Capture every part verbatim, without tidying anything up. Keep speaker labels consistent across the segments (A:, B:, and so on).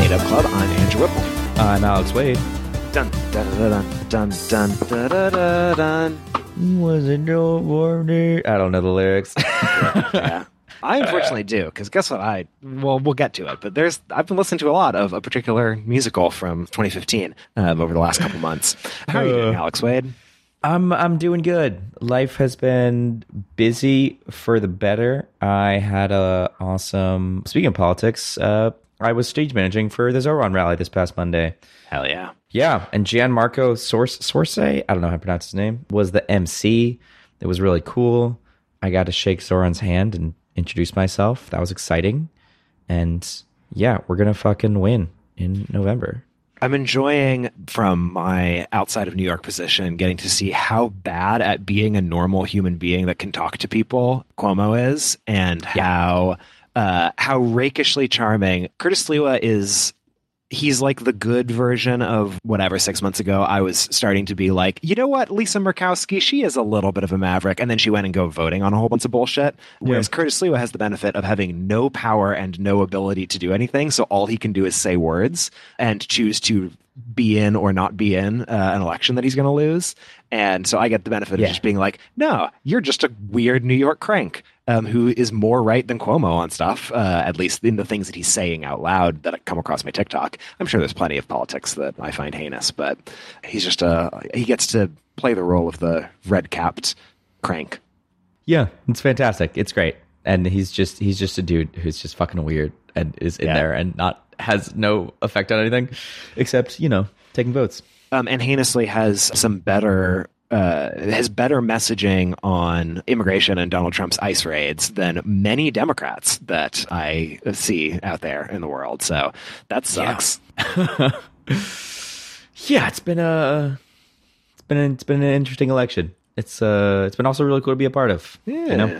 A: A-Dub Club. I'm Andrew Whipple.
B: I'm Alex Wade.
A: Dun, dun, dun, dun, dun, dun, dun, dun, dun.
B: Was it no warning? I don't know the lyrics.
A: yeah, yeah. I unfortunately do, because guess what? I well, we'll get to it, but there's I've been listening to a lot of a particular musical from twenty fifteen um, over the last couple months. How are you doing, Alex Wade?
B: I'm I'm doing good. Life has been busy for the better. I had a awesome. Speaking of politics, uh, I was stage managing for the Zoran rally this past Monday.
A: Hell yeah,
B: yeah. And Gianmarco Sorce, Sorce, I don't know how to pronounce his name, was the M C. It was really cool. I got to shake Zoran's hand and introduce myself. That was exciting. And yeah, we're gonna fucking win in November.
A: I'm enjoying, from my outside of New York position, getting to see how bad at being a normal human being that can talk to people Cuomo is, and yeah. how uh, how rakishly charming. Curtis Sliwa is. He's like the good version of whatever. Six months ago, I was starting to be like, you know what, Lisa Murkowski, she is a little bit of a maverick. And then she went and go voting on a whole bunch of bullshit. Whereas yeah. Curtis Sliwa has the benefit of having no power and no ability to do anything. So all he can do is say words and choose to be in or not be in uh, an election that he's going to lose. And so I get the benefit
B: yeah.
A: of just being like, no, you're just a weird New York crank. Um, who is more right than Cuomo on stuff, uh, at least in the things that he's saying out loud that come across my TikTok. I'm sure there's plenty of politics that I find heinous, but he's just a, he gets to play the role of the red-capped crank.
B: Yeah, it's fantastic. It's great. And he's just he's just a dude who's just fucking weird and is in yeah. there and not has no effect on anything except, you know, taking votes.
A: Um, and heinously has some better... Uh, has better messaging on immigration and Donald Trump's ICE raids than many Democrats that I see out there in the world. So that sucks.
B: Yeah, yeah it's been a it's been a, it's been an interesting election. It's uh it's been also really cool to be a part of.
A: Yeah.
B: You know?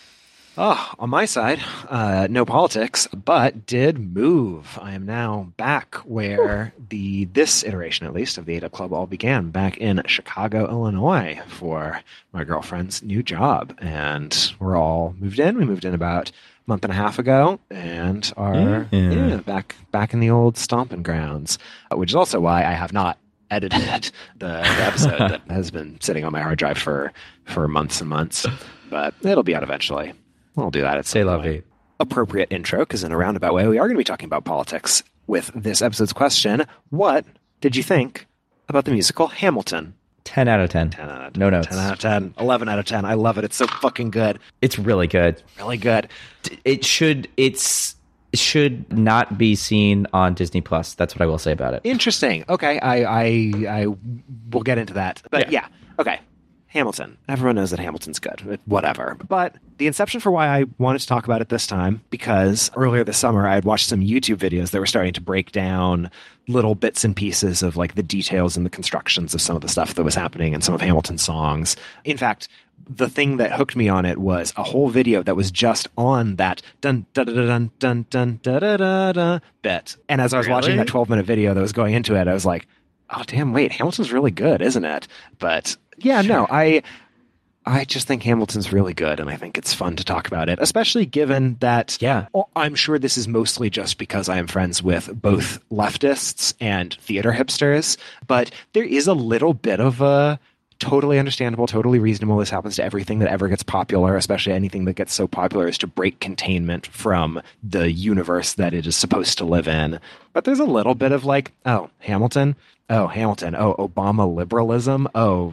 A: Oh, on my side, uh, no politics, but did move. I am now back where the this iteration, at least, of the A-Dub Club all began, back in Chicago, Illinois, for my girlfriend's new job. And we're all moved in. We moved in about a month and a half ago and are yeah. Yeah, back back in the old stomping grounds, which is also why I have not edited the, the episode that has been sitting on my hard drive for, for months and months. But it'll be out eventually. We'll do that at
B: Say la vie.
A: Appropriate intro, because in a roundabout way, we are going to be talking about politics with this episode's question. What did you think about the musical Hamilton?
B: ten out of ten.
A: ten out of ten.
B: No notes.
A: ten out of ten. eleven out of ten. I love it. It's so fucking good.
B: It's really good.
A: Really good.
B: It should, it's, it should not be seen on Disney Plus. That's what I will say about it.
A: Interesting. Okay. I, I, I will get into that. But yeah. yeah. Okay. Hamilton. Everyone knows that Hamilton's good. Whatever. But the inception for why I wanted to talk about it this time, because earlier this summer I had watched some YouTube videos that were starting to break down little bits and pieces of like the details and the constructions of some of the stuff that was happening in some of Hamilton's songs. In fact, the thing that hooked me on it was a whole video that was just on that dun dun dun dun dun dun dun dun dun dun bit. And as I was really? watching that twelve minute video that was going into it, I was like, oh damn, wait, Hamilton's really good, isn't it? But yeah, sure. no, I I just think Hamilton's really good, and I think it's fun to talk about it, especially given that
B: yeah.
A: I'm sure this is mostly just because I am friends with both leftists and theater hipsters, but there is a little bit of a totally understandable, totally reasonable. This happens to everything that ever gets popular, especially anything that gets so popular as to break containment from the universe that it is supposed to live in. But there's a little bit of like, oh, Hamilton. Oh, Hamilton. Oh, Obama liberalism. Oh,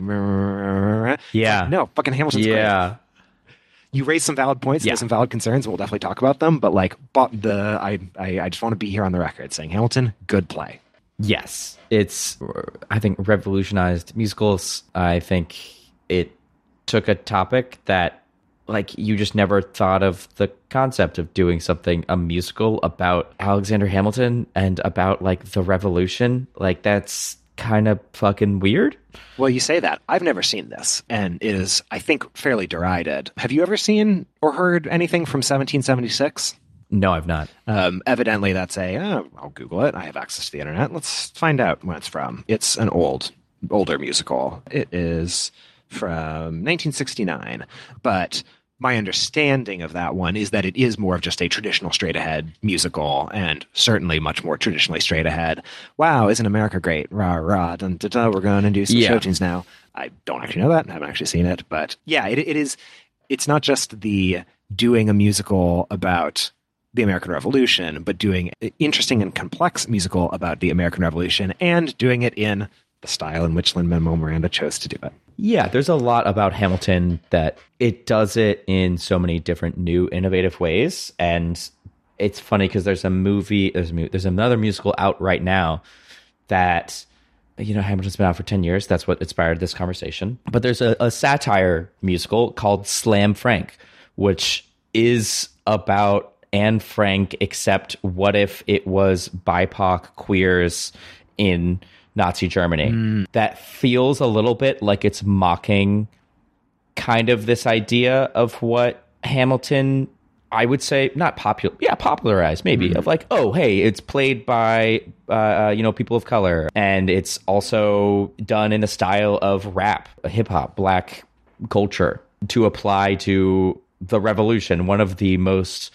B: yeah.
A: No, fucking Hamilton's
B: yeah.
A: great. You raise some valid points,
B: yeah.
A: and some valid concerns, and we'll definitely talk about them. But like, but the I, I, I just want to be here on the record saying Hamilton, good play.
B: Yes, it's, I think, revolutionized musicals. I think it took a topic that, like, you just never thought of the concept of doing something, a musical about Alexander Hamilton and about, like, the revolution. Like, that's kind of fucking weird.
A: Well, you say that. I've never seen this, and it is, I think, fairly derided. Have you ever seen or heard anything from seventeen seventy-six?
B: No, I've not.
A: Um, evidently, that's a, oh, I'll Google it. I have access to the internet. Let's find out when it's from. It's an old, older musical. It is from nineteen sixty-nine. But my understanding of that one is that it is more of just a traditional straight ahead musical, and certainly much more traditionally straight ahead. Wow, isn't America great? Rah, rah, dun, dun, dun, we're going to do some
B: Yeah.
A: show tunes now. I don't actually know that. I haven't actually seen it. But yeah, it, it is, it's not just the doing a musical about the American Revolution, but doing an interesting and complex musical about the American Revolution and doing it in the style in which Lin-Manuel Miranda chose to do it.
B: Yeah, there's a lot about Hamilton that it does it in so many different new innovative ways. And it's funny because there's a movie, there's, a, mu- there's another musical out right now that, you know, Hamilton's been out for ten years. That's what inspired this conversation. But there's a, a satire musical called Slam Frank, which is about Anne Frank, except what if it was B I P O C queers in Nazi Germany? Mm. That feels a little bit like it's mocking kind of this idea of what Hamilton, I would say, not popular, yeah, popularized maybe, mm. of like, oh, hey, it's played by, uh, you know, people of color. And it's also done in a style of rap, hip hop, black culture to apply to the revolution, one of the most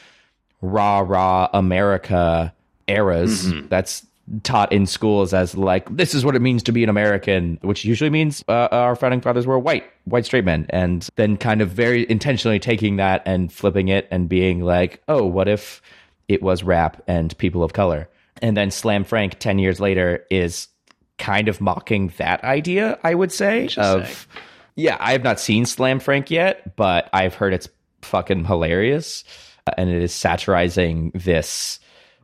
B: rah, rah America eras mm-hmm. that's taught in schools as like, this is what it means to be an American, which usually means uh, our founding fathers were white, white straight men. And then kind of very intentionally taking that and flipping it and being like, oh, what if it was rap and people of color? And then Slam Frank ten years later is kind of mocking that idea, I would say, of, yeah, I have not seen Slam Frank yet, but I've heard it's fucking hilarious. Uh, and it is satirizing this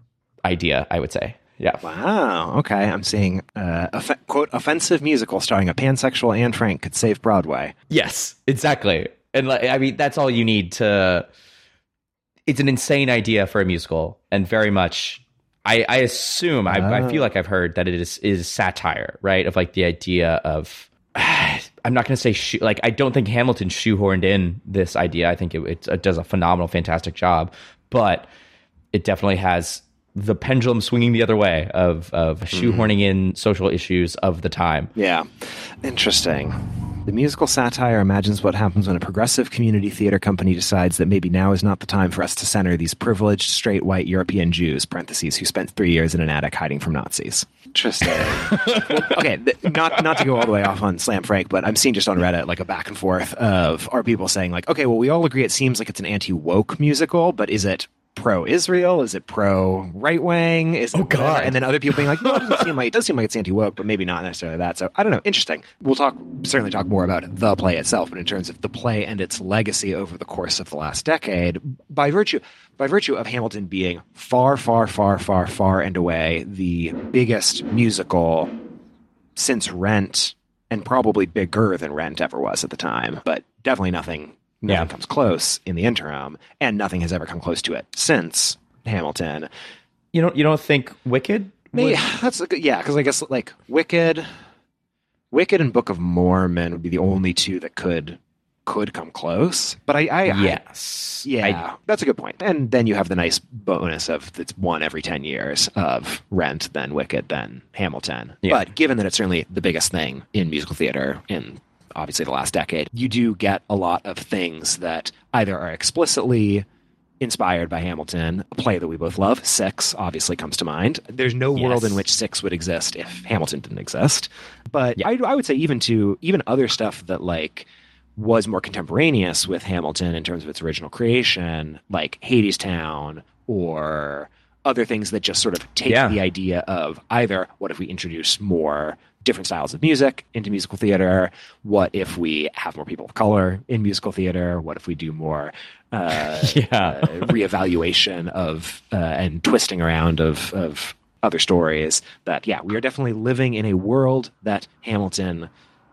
B: idea, I would say. Yeah.
A: Wow. Okay. I'm seeing, uh, off- quote, offensive musical starring a pansexual Anne Frank could save Broadway.
B: Yes, exactly. And like, I mean, that's all you need to, it's an insane idea for a musical. And very much, I, I assume, I, oh. I feel like I've heard that it is, is satire, right? Of like the idea of, I'm not going to say, shoe, like, I don't think Hamilton shoehorned in this idea. I think it, it, it does a phenomenal, fantastic job. But it definitely has the pendulum swinging the other way of of shoehorning mm. in social issues of the time.
A: Yeah. Interesting. The musical satire imagines what happens when a progressive community theater company decides that maybe now is not the time for us to center these privileged, straight, white European Jews, parentheses, who spent three years in an attic hiding from Nazis. Interesting. Well, okay, th- not not to go all the way off on Slam Frank, but I'm seeing just on Reddit like a back and forth of our people saying like, okay, well, we all agree it seems like it's an anti-woke musical, but is it pro-Israel? Is it pro-right-wing? Is
B: oh,
A: it,
B: God.
A: And then other people being like, no, it doesn't seem like, it does seem like it's anti-woke, but maybe not necessarily that. So I don't know. Interesting. We'll talk, certainly talk more about the play itself, but in terms of the play and its legacy over the course of the last decade, by virtue, by virtue of Hamilton being far, far, far, far, far and away the biggest musical since Rent, and probably bigger than Rent ever was at the time, but definitely nothing Nothing yeah. comes close in the interim, and nothing has ever come close to it since Hamilton.
B: You don't you don't think Wicked?
A: Maybe, that's a good, yeah, because I guess like Wicked, Wicked and Book of Mormon would be the only two that could could come close. But I, I
B: yes,
A: I, yeah,
B: I,
A: that's a good point. And then you have the nice bonus of it's one every ten years of Rent, then Wicked, then Hamilton. Yeah. But given that it's certainly the biggest thing in musical theater in obviously the last decade, you do get a lot of things that either are explicitly inspired by Hamilton. A play that we both love, Six, obviously comes to mind. There's no yes. world in which Six would exist if Hamilton didn't exist. But yeah. I, I would say even to even other stuff that like was more contemporaneous with Hamilton in terms of its original creation, like Hadestown or other things that just sort of take yeah. the idea of either what if we introduce more different styles of music into musical theater? What if we have more people of color in musical theater? What if we do more uh,
B: yeah.
A: uh, reevaluation of uh, and twisting around of, of other stories? That, yeah, we are definitely living in a world that Hamilton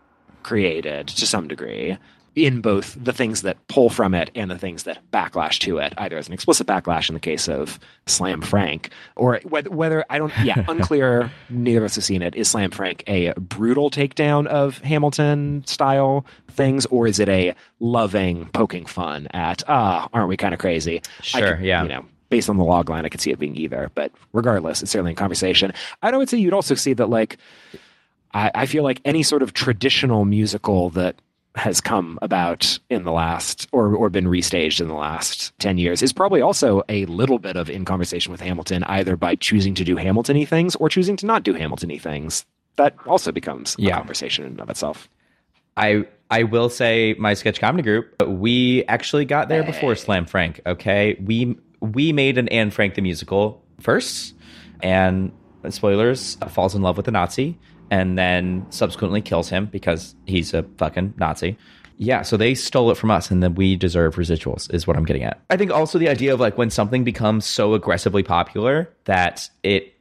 A: created to some degree, in both the things that pull from it and the things that backlash to it, either as an explicit backlash in the case of Slam Frank, or whether, whether I don't, yeah, unclear, neither of us have seen it. Is Slam Frank a brutal takedown of Hamilton style things, or is it a loving, poking fun at, ah, aren't we kind of crazy?
B: Sure,
A: could,
B: yeah.
A: You know, based on the log line, I could see it being either, but regardless, it's certainly a conversation. I would say you'd also see that, like, I, I feel like any sort of traditional musical that has come about in the last, or or been restaged in the last ten years, is probably also a little bit of in conversation with Hamilton, either by choosing to do Hamilton-y things or choosing to not do Hamilton-y things. That also becomes a
B: Yeah.
A: conversation in and of itself.
B: I I will say my sketch comedy group, we actually got there before Slam Frank, okay? We we made an Anne Frank the musical first, and spoilers, falls in love with a Nazi, and then subsequently kills him because he's a fucking Nazi. Yeah, so they stole it from us, and then we deserve residuals, is what I'm getting at. I think also the idea of like when something becomes so aggressively popular that it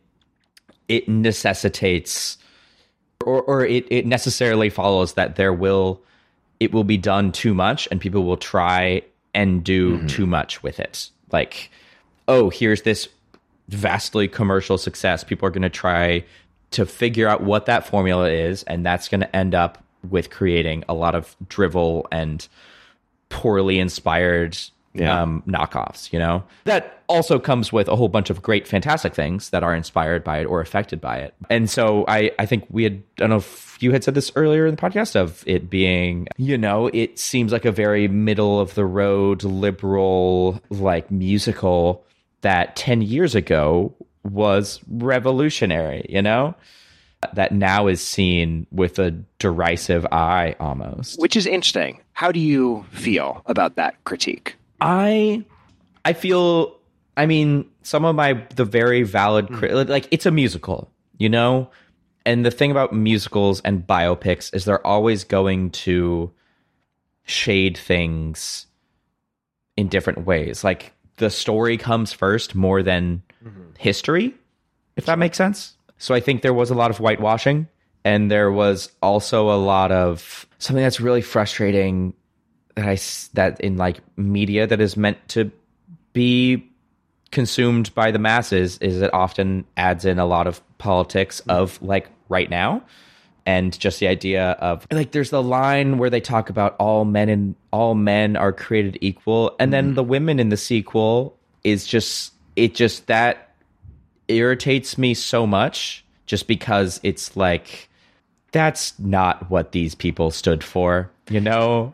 B: it necessitates or or it, it necessarily follows that there will it will be done too much and people will try and do mm-hmm. too much with it. Like, oh, here's this vastly commercial success. People are going to try to figure out what that formula is, and that's going to end up with creating a lot of drivel and poorly inspired yeah. um, knockoffs, you know? That also comes with a whole bunch of great, fantastic things that are inspired by it or affected by it. And so I, I think we had, I don't know if you had said this earlier in the podcast, of it being, you know, it seems like a very middle of the road, liberal, like musical that ten years ago was revolutionary, you know? That now is seen with a derisive eye almost.
A: Which is interesting. How do you feel about that critique?
B: I I feel, I mean, some of my, the very valid, cri- mm. like, it's a musical, you know? And the thing about musicals and biopics is they're always going to shade things in different ways. Like, the story comes first more than mm-hmm. history, if that makes sense. So I think there was a lot of whitewashing, and there was also a lot of something that's really frustrating that I that in like media that is meant to be consumed by the masses is it often adds in a lot of politics of like right now, and just the idea of like there's the line where they talk about all men and all men are created equal, and then the women in the sequel is just it just that irritates me so much, just because it's like that's not what these people stood for, you know?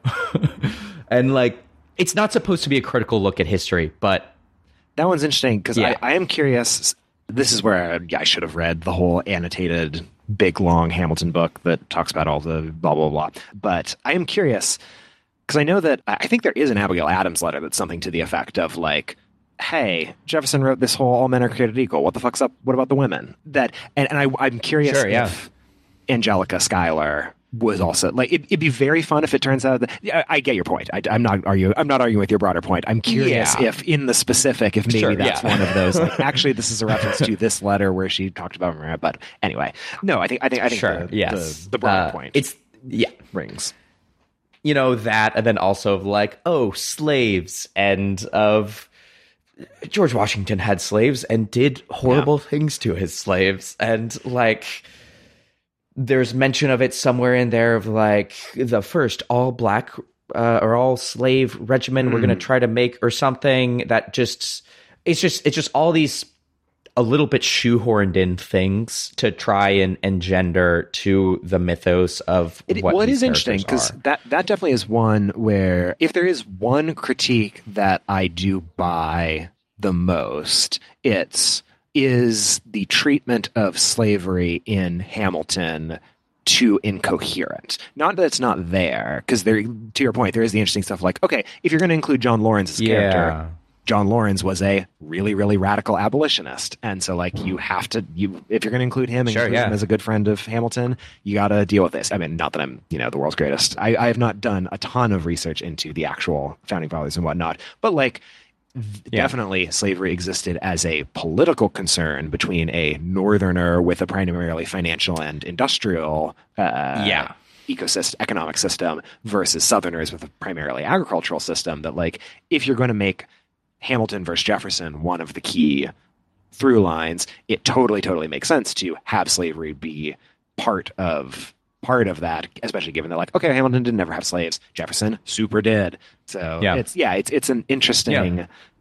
B: And like it's not supposed to be a critical look at history, but
A: that one's interesting because
B: yeah.
A: I, I am curious. This is where I, I should have read the whole annotated big long Hamilton book that talks about all the blah blah blah, but I am curious because I know that I think there is an Abigail Adams letter that's something to the effect of like, hey, Jefferson wrote this whole all men are created equal. What the fuck's up? What about the women? That and, and I, I'm curious
B: sure, yeah.
A: if Angelica Schuyler was also like it, it'd be very fun if it turns out that I, I get your point. I, I'm not arguing. I'm not arguing with your broader point. I'm curious
B: yeah.
A: if in the specific, if maybe
B: sure,
A: that's
B: yeah.
A: one of those. Like, actually, this is a reference to this letter where she talked about Maria. But anyway, no, I think I think I think
B: sure,
A: the,
B: yes.
A: the, the broader
B: uh,
A: point.
B: It's yeah
A: rings.
B: You know that, and then also of like oh slaves and of. George Washington had slaves and did horrible yeah. things to his slaves. And like, there's mention of it somewhere in there of like the first all black uh, or all slave regiment mm. we're going to try to make or something that just, it's just, it's just all these a little bit shoehorned in things to try and engender to the mythos of
A: it,
B: what
A: well, it
B: these
A: is interesting because
B: are.
A: that that definitely is one where if there is one critique that I do buy the most, it's is the treatment of slavery in Hamilton too incoherent. Not that it's not there, because there, to your point, there is the interesting stuff like, okay, if you're going to include John Lawrence as a
B: yeah.
A: character, John Lawrence was a really, really radical abolitionist. And so, like, you have to, you if you're going to include him and
B: sure,
A: include
B: yeah.
A: him as a good friend of Hamilton, you got to deal with this. I mean, not that I'm, you know, the world's greatest. I, I have not done a ton of research into the actual founding fathers and whatnot. But, like, yeah. definitely slavery existed as a political concern between a northerner with a primarily financial and industrial uh,
B: yeah.
A: ecosystem, economic system versus southerners with a primarily agricultural system. That, like, if you're going to make Hamilton versus Jefferson one of the key through lines, it totally, totally makes sense to have slavery be part of part of that, especially given that, like, okay, Hamilton didn't ever have slaves, Jefferson super did. So
B: yeah.
A: it's yeah, it's it's an interesting
B: yeah.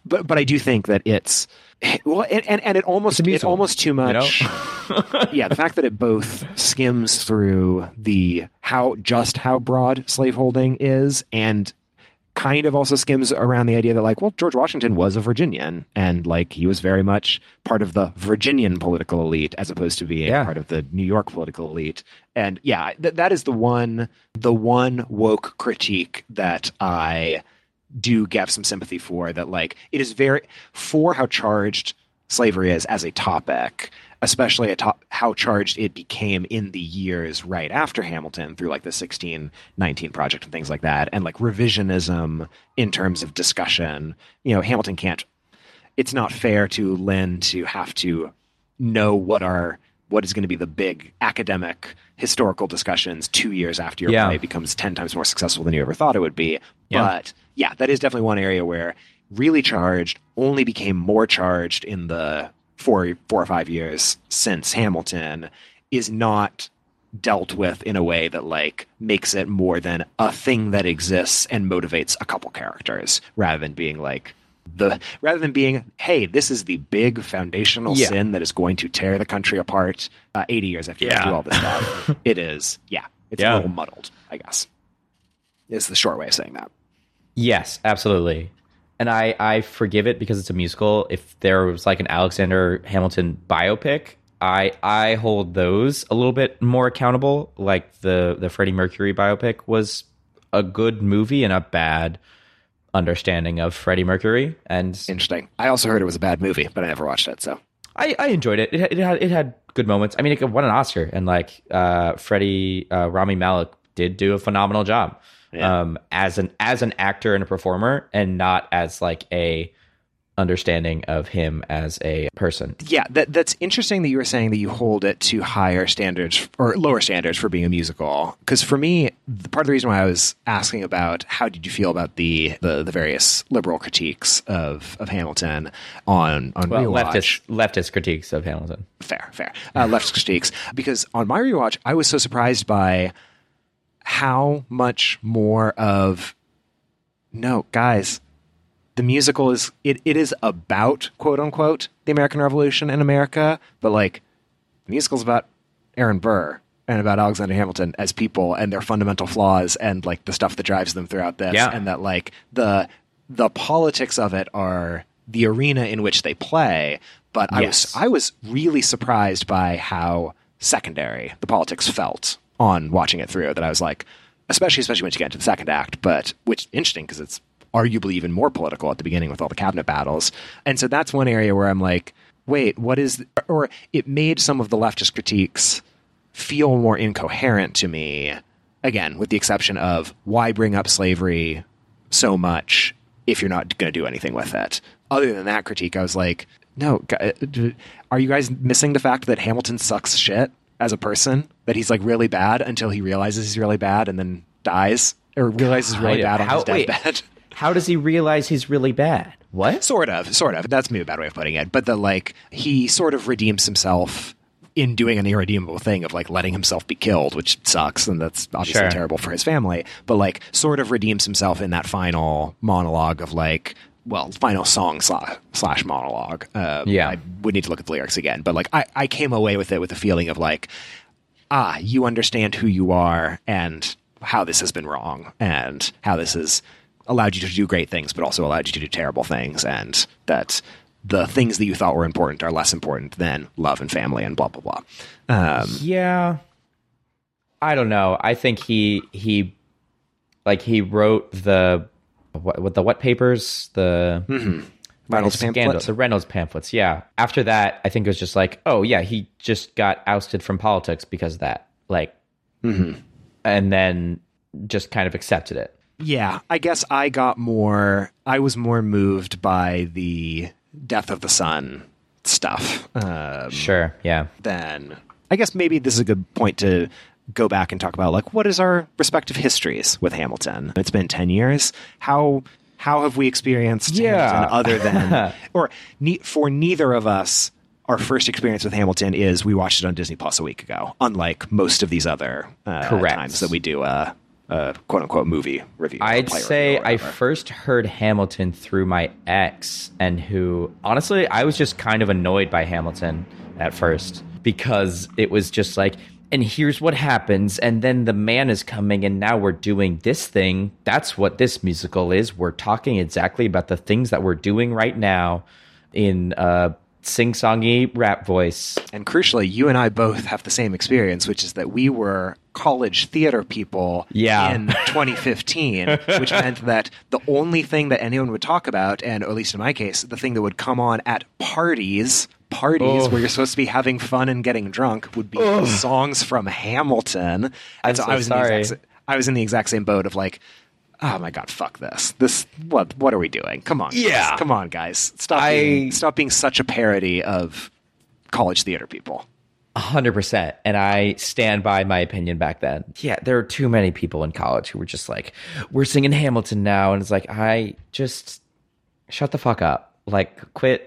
A: but but I do think that it's well, and and, and it almost it's, it's almost too much. You know? Yeah, the fact that it both skims through the how just how broad slaveholding is, and kind of also skims around the idea that, like, well, George Washington was a Virginian, and like he was very much part of the Virginian political elite as opposed to being yeah. part of the New York political elite. And yeah, th- that is the one the one woke critique that I do get some sympathy for, that like it is very for how charged slavery is as a topic, especially at top, how charged it became in the years right after Hamilton through like the sixteen nineteen Project and things like that. And like revisionism in terms of discussion, you know, Hamilton can't, it's not fair to Lynn to have to know what are, what is going to be the big academic historical discussions two years after your yeah. play becomes ten times more successful than you ever thought it would be. Yeah. But yeah, that is definitely one area where really charged only became more charged in the four, four or five years since Hamilton, is not dealt with in a way that like makes it more than a thing that exists and motivates a couple characters, rather than being like the rather than being, hey, this is the big foundational yeah. sin that is going to tear the country apart uh, eighty years after yeah. you do all this stuff. It is, yeah, it's yeah. a little muddled, I guess. Is the short way of saying that.
B: Yes, absolutely. And I, I forgive it because it's a musical. If there was like an Alexander Hamilton biopic, I I hold those a little bit more accountable. Like the, the Freddie Mercury biopic was a good movie and a bad understanding of Freddie Mercury. And
A: interesting. I also heard it was a bad movie, but I never watched it. So
B: I, I enjoyed it. It, it had it had good moments. I mean, it won an Oscar, and like uh, Freddie uh, Rami Malek did do a phenomenal job. Yeah. Um, as an as an actor and a performer, and not as like a understanding of him as a person.
A: Yeah, that that's interesting that you were saying that you hold it to higher standards or lower standards for being a musical. Because for me, the part of the reason why I was asking about how did you feel about the the, the various liberal critiques of, of Hamilton on on
B: well,
A: rewatch,
B: leftist leftist critiques of Hamilton.
A: Fair, fair, uh, leftist critiques. Because on my rewatch, I was so surprised by how much more of, no, guys, the musical is, it, it is about, quote unquote, the American Revolution in America, but like, the musical's about Aaron Burr and about Alexander Hamilton as people and their fundamental flaws and like the stuff that drives them throughout this.
B: Yeah.
A: And that like the, the politics of it are the arena in which they play. But I yes. was, I was really surprised by how secondary the politics felt on watching it through, that I was like, especially especially once you get into the second act, but which interesting because it's arguably even more political at the beginning with all the cabinet battles. And so that's one area where I'm like, wait, what is, or it made some of the leftist critiques feel more incoherent to me, again, with the exception of why bring up slavery so much if you're not going to do anything with it. Other than that critique, I was like, no, are you guys missing the fact that Hamilton sucks shit as a person, that he's like really bad until he realizes he's really bad and then dies, or realizes really bad on
B: how,
A: his deathbed?
B: How does he realize he's really bad? What?
A: Sort of, sort of. That's maybe a bad way of putting it. But the like, he sort of redeems himself in doing an irredeemable thing of like letting himself be killed, which sucks, and that's obviously sure. terrible for his family. But like, sort of redeems himself in that final monologue of like, well, final song slash, slash monologue. Uh,
B: yeah.
A: I would need to look at the lyrics again. But like, I, I came away with it with a feeling of like, ah, you understand who you are and how this has been wrong and how this has allowed you to do great things, but also allowed you to do terrible things. And that the things that you thought were important are less important than love and family and blah, blah, blah. Um,
B: yeah. I don't know. I think he, he, like he wrote the, What, what the what papers the
A: mm-hmm. Reynolds pamphlets
B: the Reynolds pamphlets yeah after that I think it was just like, oh yeah, he just got ousted from politics because of that, like
A: mm-hmm.
B: and then just kind of accepted it.
A: Yeah, I guess I got more I was more moved by the death of the son stuff um,
B: sure yeah
A: than I guess maybe this is a good point to go back and talk about like what is our respective histories with Hamilton. It's been ten years. How how have we experienced
B: yeah.
A: Hamilton other than or ne- for neither of us, our first experience with Hamilton is we watched it on Disney Plus a week ago, unlike most of these other uh, times that we do a a quote unquote movie review.
B: I'd say I first heard Hamilton through my ex, and who honestly I was just kind of annoyed by Hamilton at first because it was just like, and here's what happens, and then the man is coming, and now we're doing this thing. That's what this musical is. We're talking exactly about the things that we're doing right now in a sing-songy rap voice.
A: And crucially, you and I both have the same experience, which is that we were college theater people
B: yeah.
A: in twenty fifteen, which meant that the only thing that anyone would talk about, and at least in my case, the thing that would come on at parties, parties oh. where you're supposed to be having fun and getting drunk, would be oh. songs from Hamilton. And
B: I'm
A: so,
B: so
A: I was
B: sorry.
A: In the exact, I was in the exact same boat of like, oh my God, fuck this. This what what are we doing? Come on.
B: Yeah.
A: Guys. Come on, guys. Stop
B: I,
A: being stop being such a parody of college theater people.
B: one hundred percent. And I stand by my opinion back then. Yeah, there are too many people in college who were just like, we're singing Hamilton now. And it's like, I just shut the fuck up. Like, quit.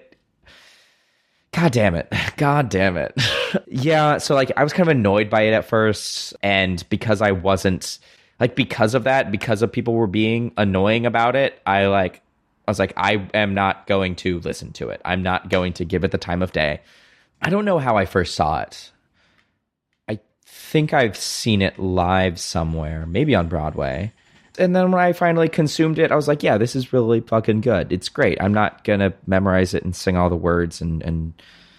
B: God damn it. God damn it. Yeah, so like I was kind of annoyed by it at first. And because I wasn't, like because of that, because of people were being annoying about it, I like, I was like, I am not going to listen to it. I'm not going to give it the time of day. I don't know how I first saw it. I think I've seen it live somewhere, maybe on Broadway. And then when I finally consumed it, I was like, yeah, this is really fucking good. It's great. I'm not going to memorize it and sing all the words and, and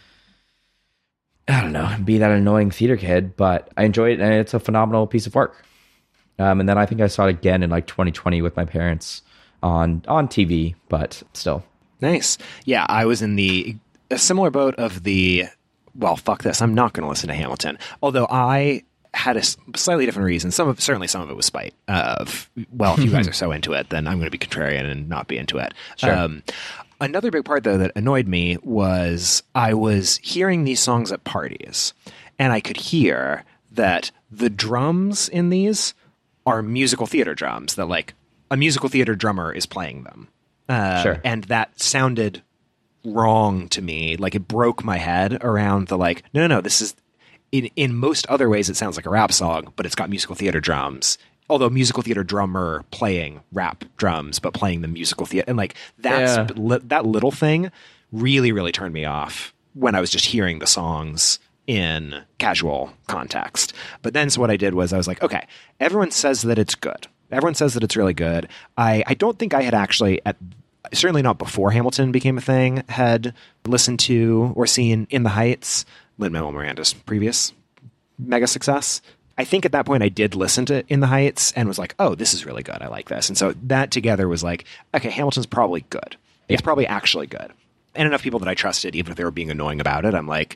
B: I don't know, be that annoying theater kid, but I enjoy it and it's a phenomenal piece of work. Um, and then I think I saw it again in like twenty twenty with my parents on, on T V, but still.
A: Nice. Yeah, I was in the a similar boat of the, well, fuck this, I'm not going to listen to Hamilton. Although I had a slightly different reason. Some of certainly some of it was spite of, well, if you guys are so into it, then I'm going to be contrarian and not be into it.
B: Sure.
A: Um, another big part, though, that annoyed me was I was hearing these songs at parties, and I could hear that the drums in these are musical theater drums, that like a musical theater drummer is playing them. Uh,
B: sure.
A: And that sounded wrong to me. Like it broke my head around the like, no, no, no, this is, in, in most other ways, it sounds like a rap song, but it's got musical theater drums. Although musical theater drummer playing rap drums, but playing the musical theater. And like that's,
B: Yeah.
A: li- that little thing really, really turned me off when I was just hearing the songs in casual context. But then so what I did was I was like, okay, everyone says that it's good. Everyone says that it's really good. I, I don't think I had actually, at certainly not before Hamilton became a thing, had listened to or seen In the Heights, Lin-Manuel Miranda's previous mega success. I think at that point I did listen to In the Heights and was like, oh, this is really good. I like this. And so that together was like, okay, Hamilton's probably good. It's probably actually good. And enough people that I trusted, even if they were being annoying about it, I'm like,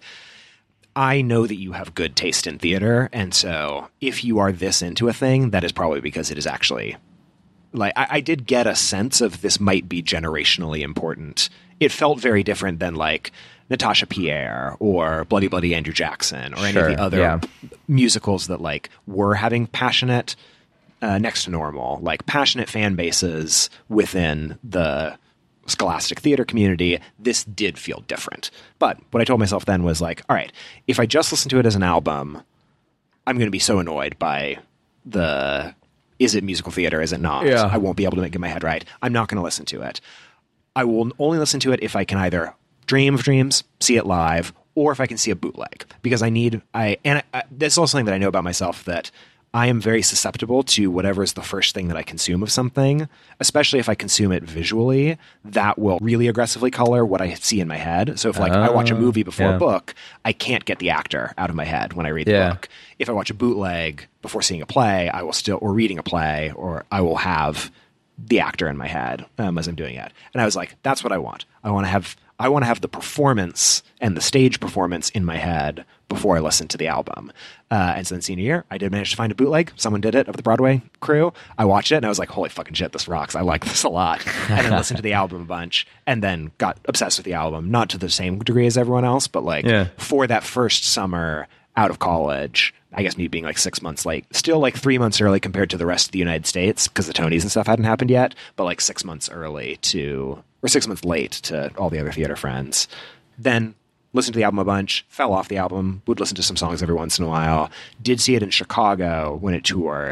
A: I know that you have good taste in theater, and so if you are this into a thing, that is probably because it is actually, like, I, I did get a sense of this might be generationally important. It felt very different than, like, Natasha Pierre or Bloody Bloody Andrew Jackson or any
B: Sure,
A: of the other
B: yeah.
A: musicals that, like, were having passionate, uh, next to normal, like, passionate fan bases within the Scholastic theater community. This did feel different. But what I told myself then was like, all right, if I just listen to it as an album, I'm going to be so annoyed by the, is it musical theater, is it not?
B: Yeah.
A: I won't be able to get my head right. I'm not going to listen to it. I will only listen to it if I can either dream of dreams, see it live, or if I can see a bootleg. Because I need, I and I, I, that's also something that I know about myself, that I am very susceptible to whatever is the first thing that I consume of something, especially if I consume it visually. That will really aggressively color what I see in my head. So if like I watch a movie before
B: yeah.
A: a book, I can't get the actor out of my head when I read the
B: Yeah.
A: book. If I watch a bootleg before seeing a play, I will still, or reading a play, or I will have the actor in my head um, as I'm doing it. And I was like, that's what I want. I want to have, I want to have the performance and the stage performance in my head before I listen to the album. Uh, and so then senior year, I did manage to find a bootleg. Someone did it of the Broadway crew. I watched it and I was like, holy fucking shit, this rocks. I like this a lot. And then listened to the album a bunch and then got obsessed with the album, not to the same degree as everyone else, but like
B: Yeah.
A: for that first summer out of college, I guess me being like six months late, still like three months early compared to the rest of the United States because the Tonys and stuff hadn't happened yet, but like six months early to, or six months late to all the other theater friends. Then listened to the album a bunch, fell off the album, would listen to some songs every once in a while, did see it in Chicago when it toured,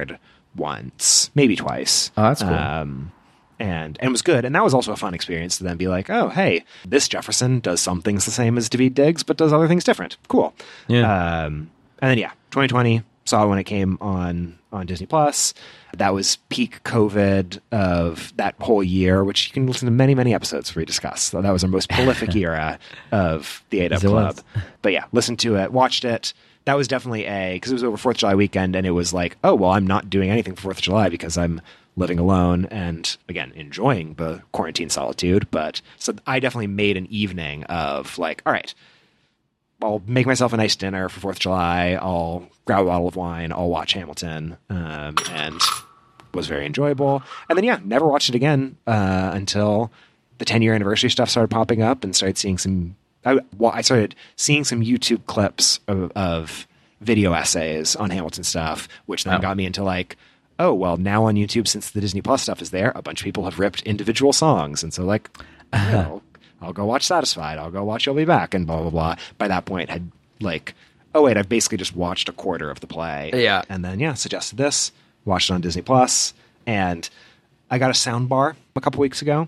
A: once, maybe twice.
B: Oh, that's cool.
A: Um, and and it was good. And that was also a fun experience to then be like, oh, hey, this Jefferson does some things the same as Daveed Diggs, but does other things different. Cool.
B: Yeah.
A: Um, and then, yeah, twenty twenty, saw it when it came on, on Disney Plus. That was peak COVID of that whole year, which you can listen to many, many episodes where we discuss. So that was our most prolific era of the A-Dub Club.
B: Was.
A: But yeah, listened to it, watched it. That was definitely a, because it was over fourth of July weekend, and it was like, oh, well, I'm not doing anything for fourth of July because I'm living alone and, again, enjoying the quarantine solitude. But so I definitely made an evening of like, all right, I'll make myself a nice dinner for fourth of July. I'll grab a bottle of wine. I'll watch Hamilton, um, and was very enjoyable. And then, yeah, never watched it again uh, until the ten-year anniversary stuff started popping up and started seeing some... I, well, I started seeing some YouTube clips of, of video essays on Hamilton stuff, which then
B: oh.
A: got me into like, oh, well, now on YouTube, since the Disney Plus stuff is there, a bunch of people have ripped individual songs. And so like, uh-huh. I'll, I'll go watch Satisfied. I'll go watch You'll Be Back and blah, blah, blah. By that point, had like, oh, wait, I've basically just watched a quarter of the play.
B: Yeah.
A: And then, yeah, suggested this, watched it on Disney Plus, and I got a sound bar a couple weeks ago.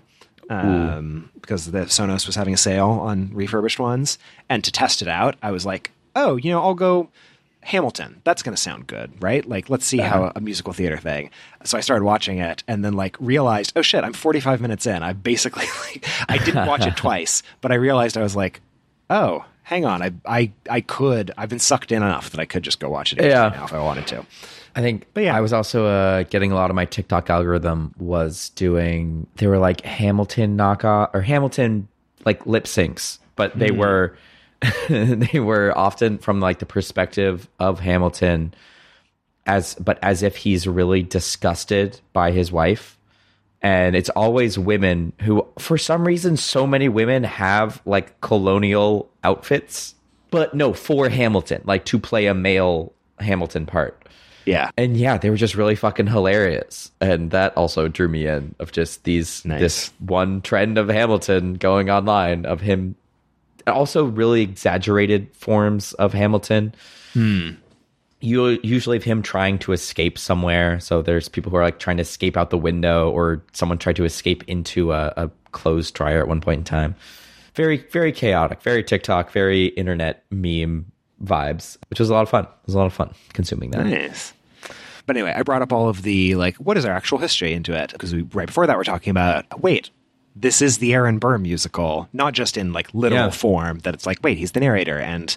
A: Um, because the Sonos was having a sale on refurbished ones, and to test it out, I was like, oh, you know, I'll go Hamilton. That's going to sound good, right? Like, let's see
B: uh-huh.
A: how a musical theater thing. So I started watching it and then like realized, oh shit, I'm forty-five minutes in. I basically, like, I didn't watch it twice, but I realized I was like, oh, hang on. I, I, I could, I've been sucked in enough that I could just go watch it again
B: yeah.
A: now if I wanted to.
B: I think,
A: but yeah,
B: I was also uh, getting a lot of my TikTok algorithm was doing, they were like Hamilton knockoff or Hamilton like lip syncs, but they mm. were, they were often from like the perspective of Hamilton as, but as if he's really disgusted by his wife. And it's always women who, for some reason, so many women have like colonial outfits, but no, for Hamilton, like to play a male Hamilton part.
A: Yeah.
B: And yeah, they were just really fucking hilarious. And that also drew me in of just these,
A: nice.
B: this one trend of Hamilton going online of him. Also really exaggerated forms of Hamilton.
A: Hmm.
B: You usually of him trying to escape somewhere. So there's people who are like trying to escape out the window, or someone tried to escape into a, a clothes dryer at one point in time. Very, very chaotic, very TikTok, very internet meme vibes, which was a lot of fun. It was a lot of fun consuming that.
A: Nice. But anyway, I brought up all of the, like, what is our actual history into it? Because we right before that, we're talking about, wait, this is the Aaron Burr musical, not just in, like, literal
B: yeah.
A: form, that it's like, wait, he's the narrator, and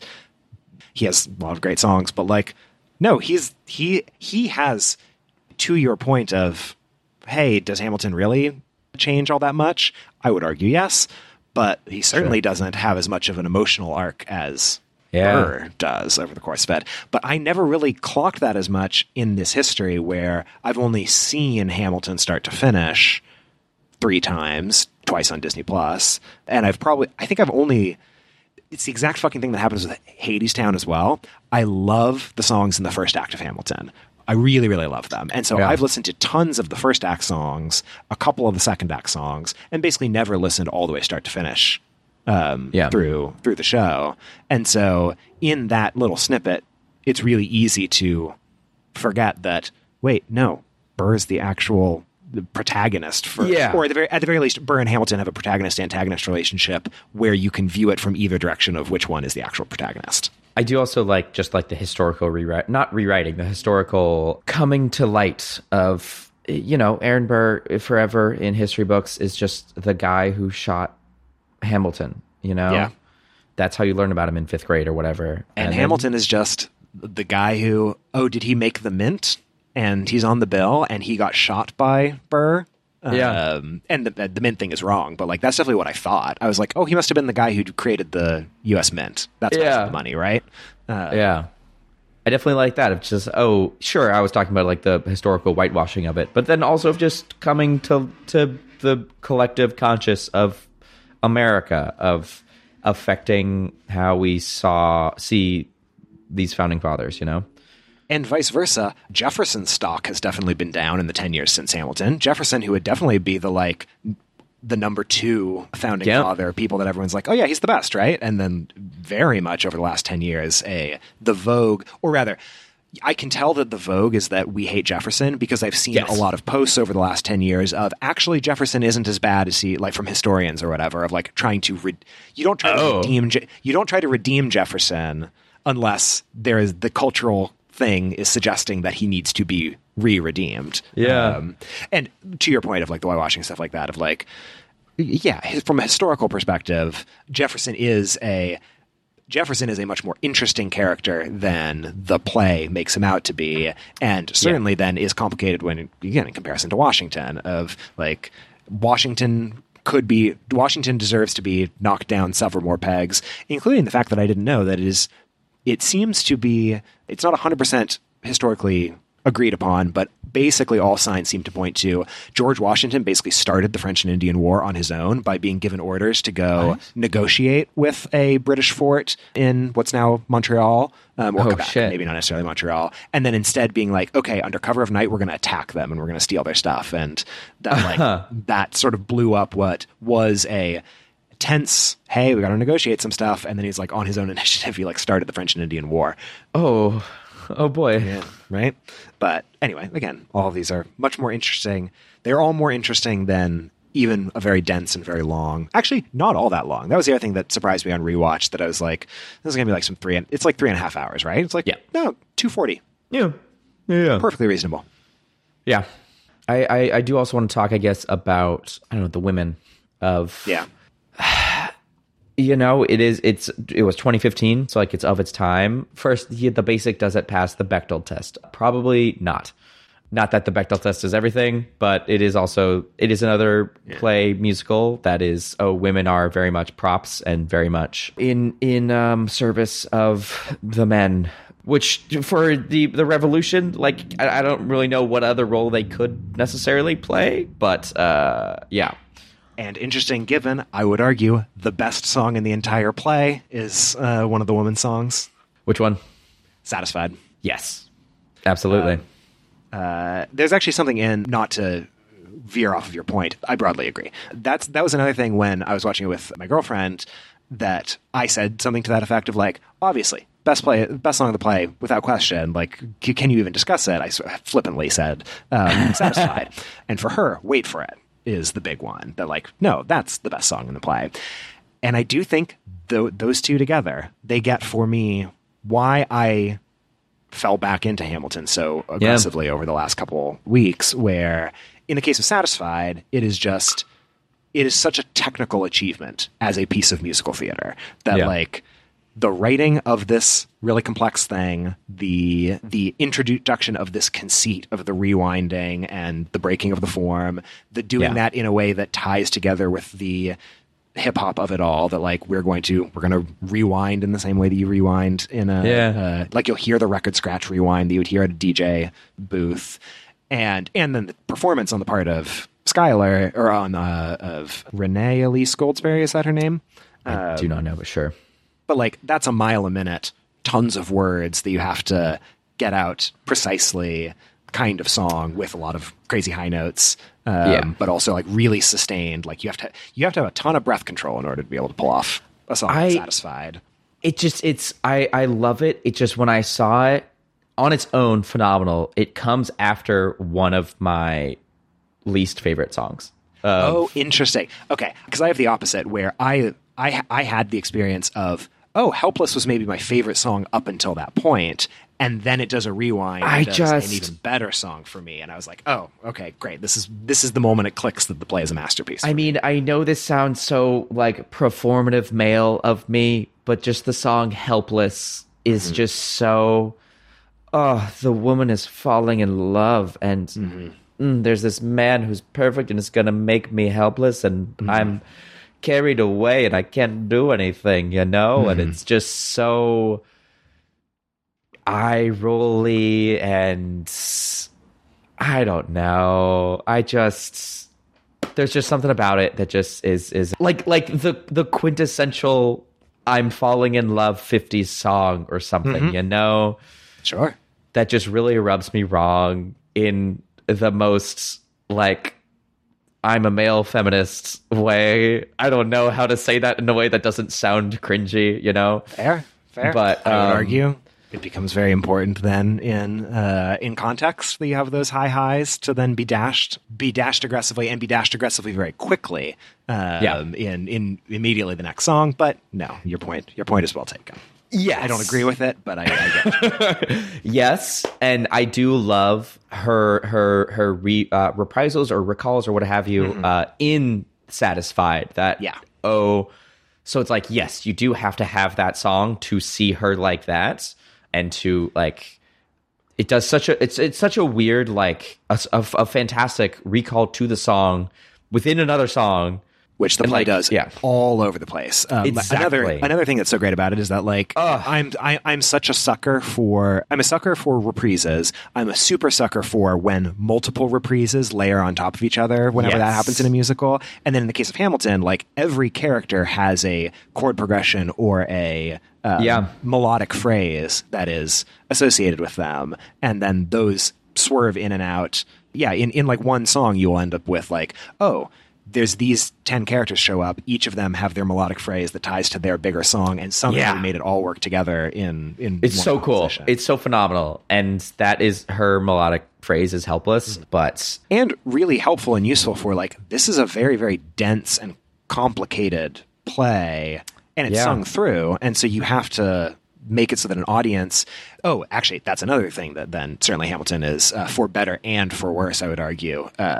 A: he has a lot of great songs, but, like, no, he's, he, he has, to your point of, hey, does Hamilton really change all that much? I would argue yes, but he certainly sure. doesn't have as much of an emotional arc as yeah. Burr does over the course of it. But I never really clocked that as much in this history, where I've only seen Hamilton start to finish three times, twice on Disney Plus, and I've probably, I think I've only, it's the exact fucking thing that happens with Hadestown as well. I love the songs in the first act of Hamilton. I really, really love them. And so yeah. I've listened to tons of the first act songs, a couple of the second act songs, and basically never listened all the way start to finish um, yeah. through through the show. And so in that little snippet, it's really easy to forget that, wait, no, Burr is the actual the protagonist for,
B: yeah.
A: or at the, very, at the very least, Burr and Hamilton have a protagonist-antagonist relationship where you can view it from either direction of which one is the actual protagonist.
B: I do also like just like the historical rewrite, not rewriting, the historical coming to light of, you know, Aaron Burr forever in history books is just the guy who shot Hamilton, you know?
A: Yeah.
B: That's how you learn about him in fifth grade or whatever.
A: And,
B: and
A: Hamilton
B: then,
A: is just the guy who, oh, did he make the mint? And he's on the bill and he got shot by Burr.
B: Yeah.
A: Um, and the, the mint thing is wrong, but like that's definitely what I thought. I was like, oh, he must have been the guy who created the U S Mint. That's
B: yeah.
A: the money, right? Uh,
B: yeah. I definitely like that. It's just, oh, sure, I was talking about like the historical whitewashing of it, but then also just coming to to the collective conscious of America, of affecting how we saw see these founding fathers, you know?
A: And vice versa, Jefferson's stock has definitely been down in the ten years since Hamilton. Jefferson, who would definitely be the like the number two founding yep. father, people that everyone's like, oh yeah, he's the best, right? And then very much over the last ten years, a the vogue, or rather, I can tell that the vogue is that we hate Jefferson because I've seen
B: Yes.
A: a lot of posts over the last ten years of actually Jefferson isn't as bad as he, like from historians or whatever, of like trying to, re- you don't try to
B: Oh.
A: redeem, Je- you don't try to redeem Jefferson unless there is the cultural thing is suggesting that he needs to be re-redeemed.
B: Yeah.
A: Um, and to your point of like the whitewashing stuff like that of like, yeah, his, from a historical perspective, Jefferson is a, Jefferson is a much more interesting character than the play makes him out to be, and certainly yeah. then is complicated when, again, in comparison to Washington, of like, Washington could be, Washington deserves to be knocked down several more pegs, including the fact that I didn't know that it is, it seems to be, it's not one hundred percent historically agreed upon, but basically all signs seem to point to George Washington basically started the French and Indian War on his own by being given orders to go
B: nice.
A: negotiate with a British fort in what's now Montreal, um, or
B: oh,
A: Quebec,
B: shit.
A: maybe not necessarily Montreal, and then instead being like, okay, under cover of night, we're going to attack them and we're going to steal their stuff. And that like uh-huh. that sort of blew up what was a tense, hey, we got to negotiate some stuff. And then he's like, on his own initiative, he like started the French and Indian War.
B: Oh, oh boy.
A: Yeah, right? But anyway, again, all of these are much more interesting. They're all more interesting than even a very dense and very long. Actually, not all that long. That was the other thing that surprised me on rewatch, that I was like, this is going to be like some three, and it's like three and a half hours, right? It's like,
B: yeah.
A: no, two forty.
B: Yeah. Yeah.
A: Perfectly reasonable.
B: Yeah. I, I, I do also want to talk, I guess, about, I don't know, the women of...
A: Yeah.
B: You know, it is, it's, it was twenty fifteen, so like it's of its time. First, the, the basic, does it pass the Bechdel test? Probably not. Not that the Bechdel test is everything, but it is also, it is another yeah. play musical that is, oh, women are very much props and very much in, in um, service of the men. Which, for the, the revolution, like, I, I don't really know what other role they could necessarily play, but uh, yeah.
A: And interesting, given, I would argue, the best song in the entire play is uh, one of the women's songs.
B: Which one?
A: Satisfied.
B: Yes. Absolutely.
A: Uh, uh, there's actually something in, not to veer off of your point, I broadly agree. That's That was another thing when I was watching it with my girlfriend, that I said something to that effect of like, obviously, best play, best song of the play, without question. Like, c- can you even discuss it? I sort of flippantly said, um, Satisfied. And for her, Wait for It is the big one. That like, no, that's the best song in the play. And I do think th- those two together, they get for me why I fell back into Hamilton so aggressively yeah. over the last couple weeks, where in the case of Satisfied, it is just, it is such a technical achievement as a piece of musical theater that yeah. like, the writing of this really complex thing, the the introduction of this conceit of the rewinding and the breaking of the form, the doing yeah. that in a way that ties together with the hip hop of it all, that like we're going to we're going to rewind in the same way that you rewind in a
B: yeah.
A: uh, like you'll hear the record scratch rewind that you would hear at a D J booth, and and then the performance on the part of Skylar, or on uh, of Renee Elise Goldsberry, is that her name?
B: I um, do not know, but sure.
A: But like, that's a mile a minute, tons of words that you have to get out precisely, kind of song with a lot of crazy high notes, um,
B: yeah.
A: but also like really sustained. Like you have to, you have to have a ton of breath control in order to be able to pull off a song
B: I,
A: Satisfied.
B: It just, it's, I, I love it. It just, when I saw it on its own, phenomenal. It comes after one of my least favorite songs. Um,
A: oh, interesting. Okay. Because I have the opposite, where I, I, I had the experience of, oh, Helpless was maybe my favorite song up until that point, and then it does a rewind.
B: I
A: and does
B: just
A: an even better song for me, and I was like, oh, okay, great. This is this is the moment it clicks that the play is a masterpiece.
B: I mean, I know this sounds so like performative male of me, but just the song "Helpless" is mm-hmm. just so. Oh, the woman is falling in love, and mm-hmm. mm, there's this man who's perfect and is gonna make me helpless, and mm-hmm. I'm carried away and I can't do anything, you know? Mm-hmm. And it's just so eye rolly, and I don't know. I just, there's just something about it that just is is like like the the quintessential I'm falling in love fifties song or something, mm-hmm. you know?
A: Sure.
B: That just really rubs me wrong in the most like I'm a male feminist way. I don't know how to say that in a way that doesn't sound cringy, you know?
A: Fair, fair.
B: But
A: I would
B: um,
A: argue. it becomes very important then in uh, in context that you have those high highs to then be dashed, be dashed aggressively, and be dashed aggressively very quickly. Um,
B: yeah.
A: in in immediately the next song. But no, your point your point is well taken.
B: Yes.
A: I don't agree with it, but I, I get you.
B: Yes, and I do love her her her re, uh, reprisals or recalls or what have you mm-hmm. uh, in Satisfied. That
A: yeah.
B: oh, so it's like yes, you do have to have that song to see her like that, and to like it does such a it's it's such a weird like a, a, a fantastic recall to the song within another song.
A: Which the
B: and
A: play
B: like,
A: does
B: yeah.
A: all over the place. Um,
B: exactly.
A: Another another thing that's so great about it is that like
B: Ugh.
A: I'm I, I'm such a sucker for I'm a sucker for reprises. I'm a super sucker for when multiple reprises layer on top of each other. Whenever
B: yes.
A: that happens in a musical, and then in the case of Hamilton, like every character has a chord progression or a um,
B: yeah.
A: melodic phrase that is associated with them, and then those swerve in and out. Yeah, in in like one song, you'll end up with like oh. There's these ten characters show up. Each of them have their melodic phrase that ties to their bigger song, and somehow
B: yeah.
A: we made it all work together in in.
B: It's
A: one
B: so
A: composition.
B: cool. It's so phenomenal, and that is her melodic phrase is helpless, but
A: and really helpful and useful for like this is a very very dense and complicated play, and it's
B: yeah.
A: sung through, and so you have to make it so that an audience oh actually that's another thing that then certainly Hamilton is uh, for better and for worse I would argue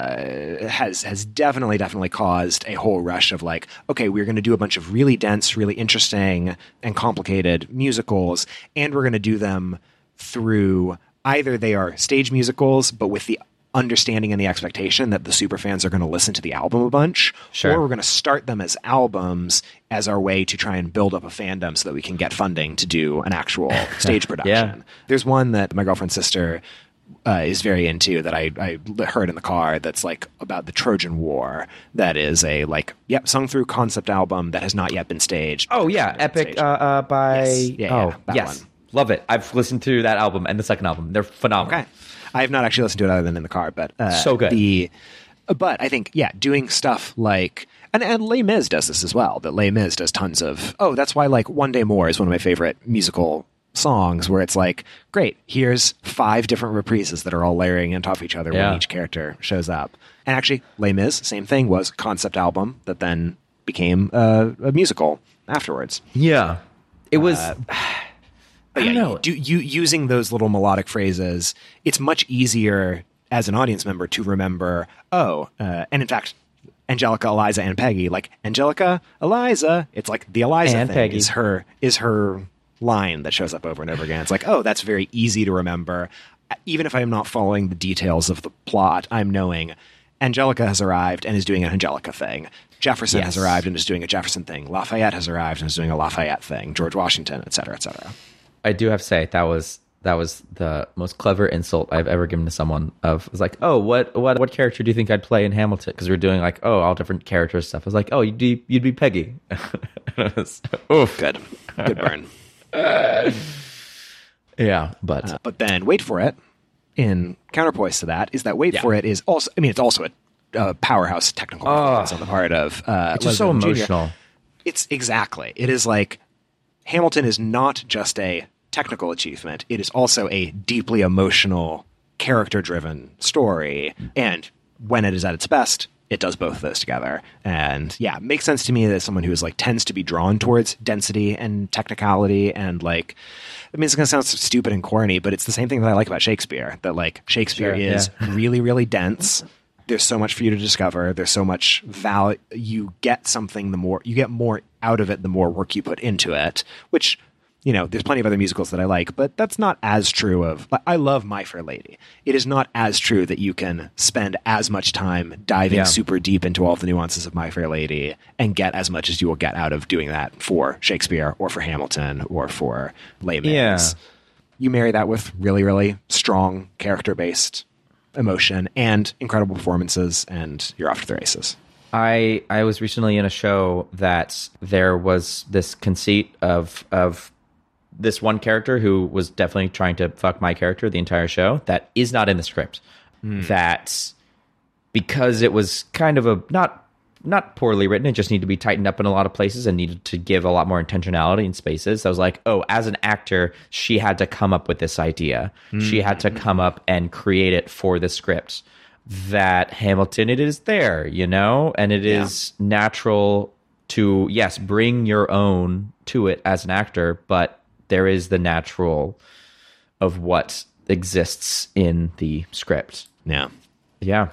A: uh, has has definitely definitely caused a whole rush of like okay we're going to do a bunch of really dense really interesting and complicated musicals and we're going to do them through either they are stage musicals but with the understanding and the expectation that the superfans are going to listen to the album a bunch,
B: sure.
A: or we're going to start them as albums as our way to try and build up a fandom so that we can get funding to do an actual stage production.
B: Yeah.
A: There's one that my girlfriend's sister uh, is very into that I, I heard in the car that's like about the Trojan War that is a like, yep, sung through concept album that has not yet been staged.
B: Oh yeah, Epic uh, uh, by...
A: Yes. Yeah,
B: oh,
A: yeah, that
B: yes.
A: one.
B: Love it. I've listened to that album and the second album. They're phenomenal.
A: Okay. I have not actually listened to it other than in the car, but uh,
B: so good.
A: The, but I think, yeah, doing stuff like, and, and Les Mis does this as well, that Les Mis does tons of, oh, that's why like One Day More is one of my favorite musical songs where it's like, great, here's five different reprises that are all layering on top of each other
B: yeah.
A: when each character shows up. And actually, Les Mis, same thing, was a concept album that then became uh, a musical afterwards.
B: Yeah. It was...
A: Uh,
B: But
A: yeah,
B: I don't know.
A: Do, you, using those little melodic phrases, it's much easier as an audience member to remember, oh, uh, and in fact, Angelica, Eliza, and Peggy, like Angelica, Eliza, it's like the Eliza
B: and
A: thing
B: Peggy.
A: is her is her line that shows up over and over again. It's like, oh, that's very easy to remember. Even if I'm not following the details of the plot, I'm knowing Angelica has arrived and is doing an Angelica thing. Jefferson
B: yes.
A: has arrived and is doing a Jefferson thing. Lafayette has arrived and is doing a Lafayette thing. George Washington, et cetera, et cetera.
B: I do have to say that was that was the most clever insult I've ever given to someone. Of was like, oh, what what what character do you think I'd play in Hamilton? Because we were doing like, oh, all different characters stuff. I was like, oh, you'd be you'd be Peggy. was,
A: oof, good, good burn.
B: uh, yeah, but
A: uh, but then wait for it. In counterpoise to that is that wait
B: yeah.
A: for it is also. I mean, it's also a, a powerhouse technical performance on the part of. Uh,
B: it's just so
A: Leslie
B: emotional.
A: Junior It's exactly. It is like Hamilton is not just a technical achievement. It is also a deeply emotional, character-driven story. And when it is at its best, it does both of those together. And yeah, it makes sense to me that someone who is like tends to be drawn towards density and technicality and like, I mean, it's going to sound stupid and corny, but it's the same thing that I like about Shakespeare, that like Shakespeare
B: Sure,
A: is
B: yeah.
A: really, really dense. There's so much for you to discover. There's so much value. You get something the more, you get more out of it the more work you put into it, which, you know, there's plenty of other musicals that I like, but that's not as true of, I love My Fair Lady. It is not as true that you can spend as much time diving
B: Yeah.
A: super deep into all of the nuances of My Fair Lady and get as much as you will get out of doing that for Shakespeare or for Hamilton or for Les Mis.
B: Yeah.
A: You marry that with really, really strong character-based emotion and incredible performances, and you're off to the races.
B: I I was recently in a show that there was this conceit of of this one character who was definitely trying to fuck my character the entire show that is not in the script. Mm. That because it was kind of a not not poorly written. It just needed to be tightened up in a lot of places and needed to give a lot more intentionality in spaces. So I was like, oh, as an actor, she had to come up with this idea. Mm-hmm. She had to come up and create it for the script. That Hamilton, it is there, you know, and it yeah. is natural to, yes, bring your own to it as an actor, but there is the natural of what exists in the script.
A: Yeah.
B: Yeah.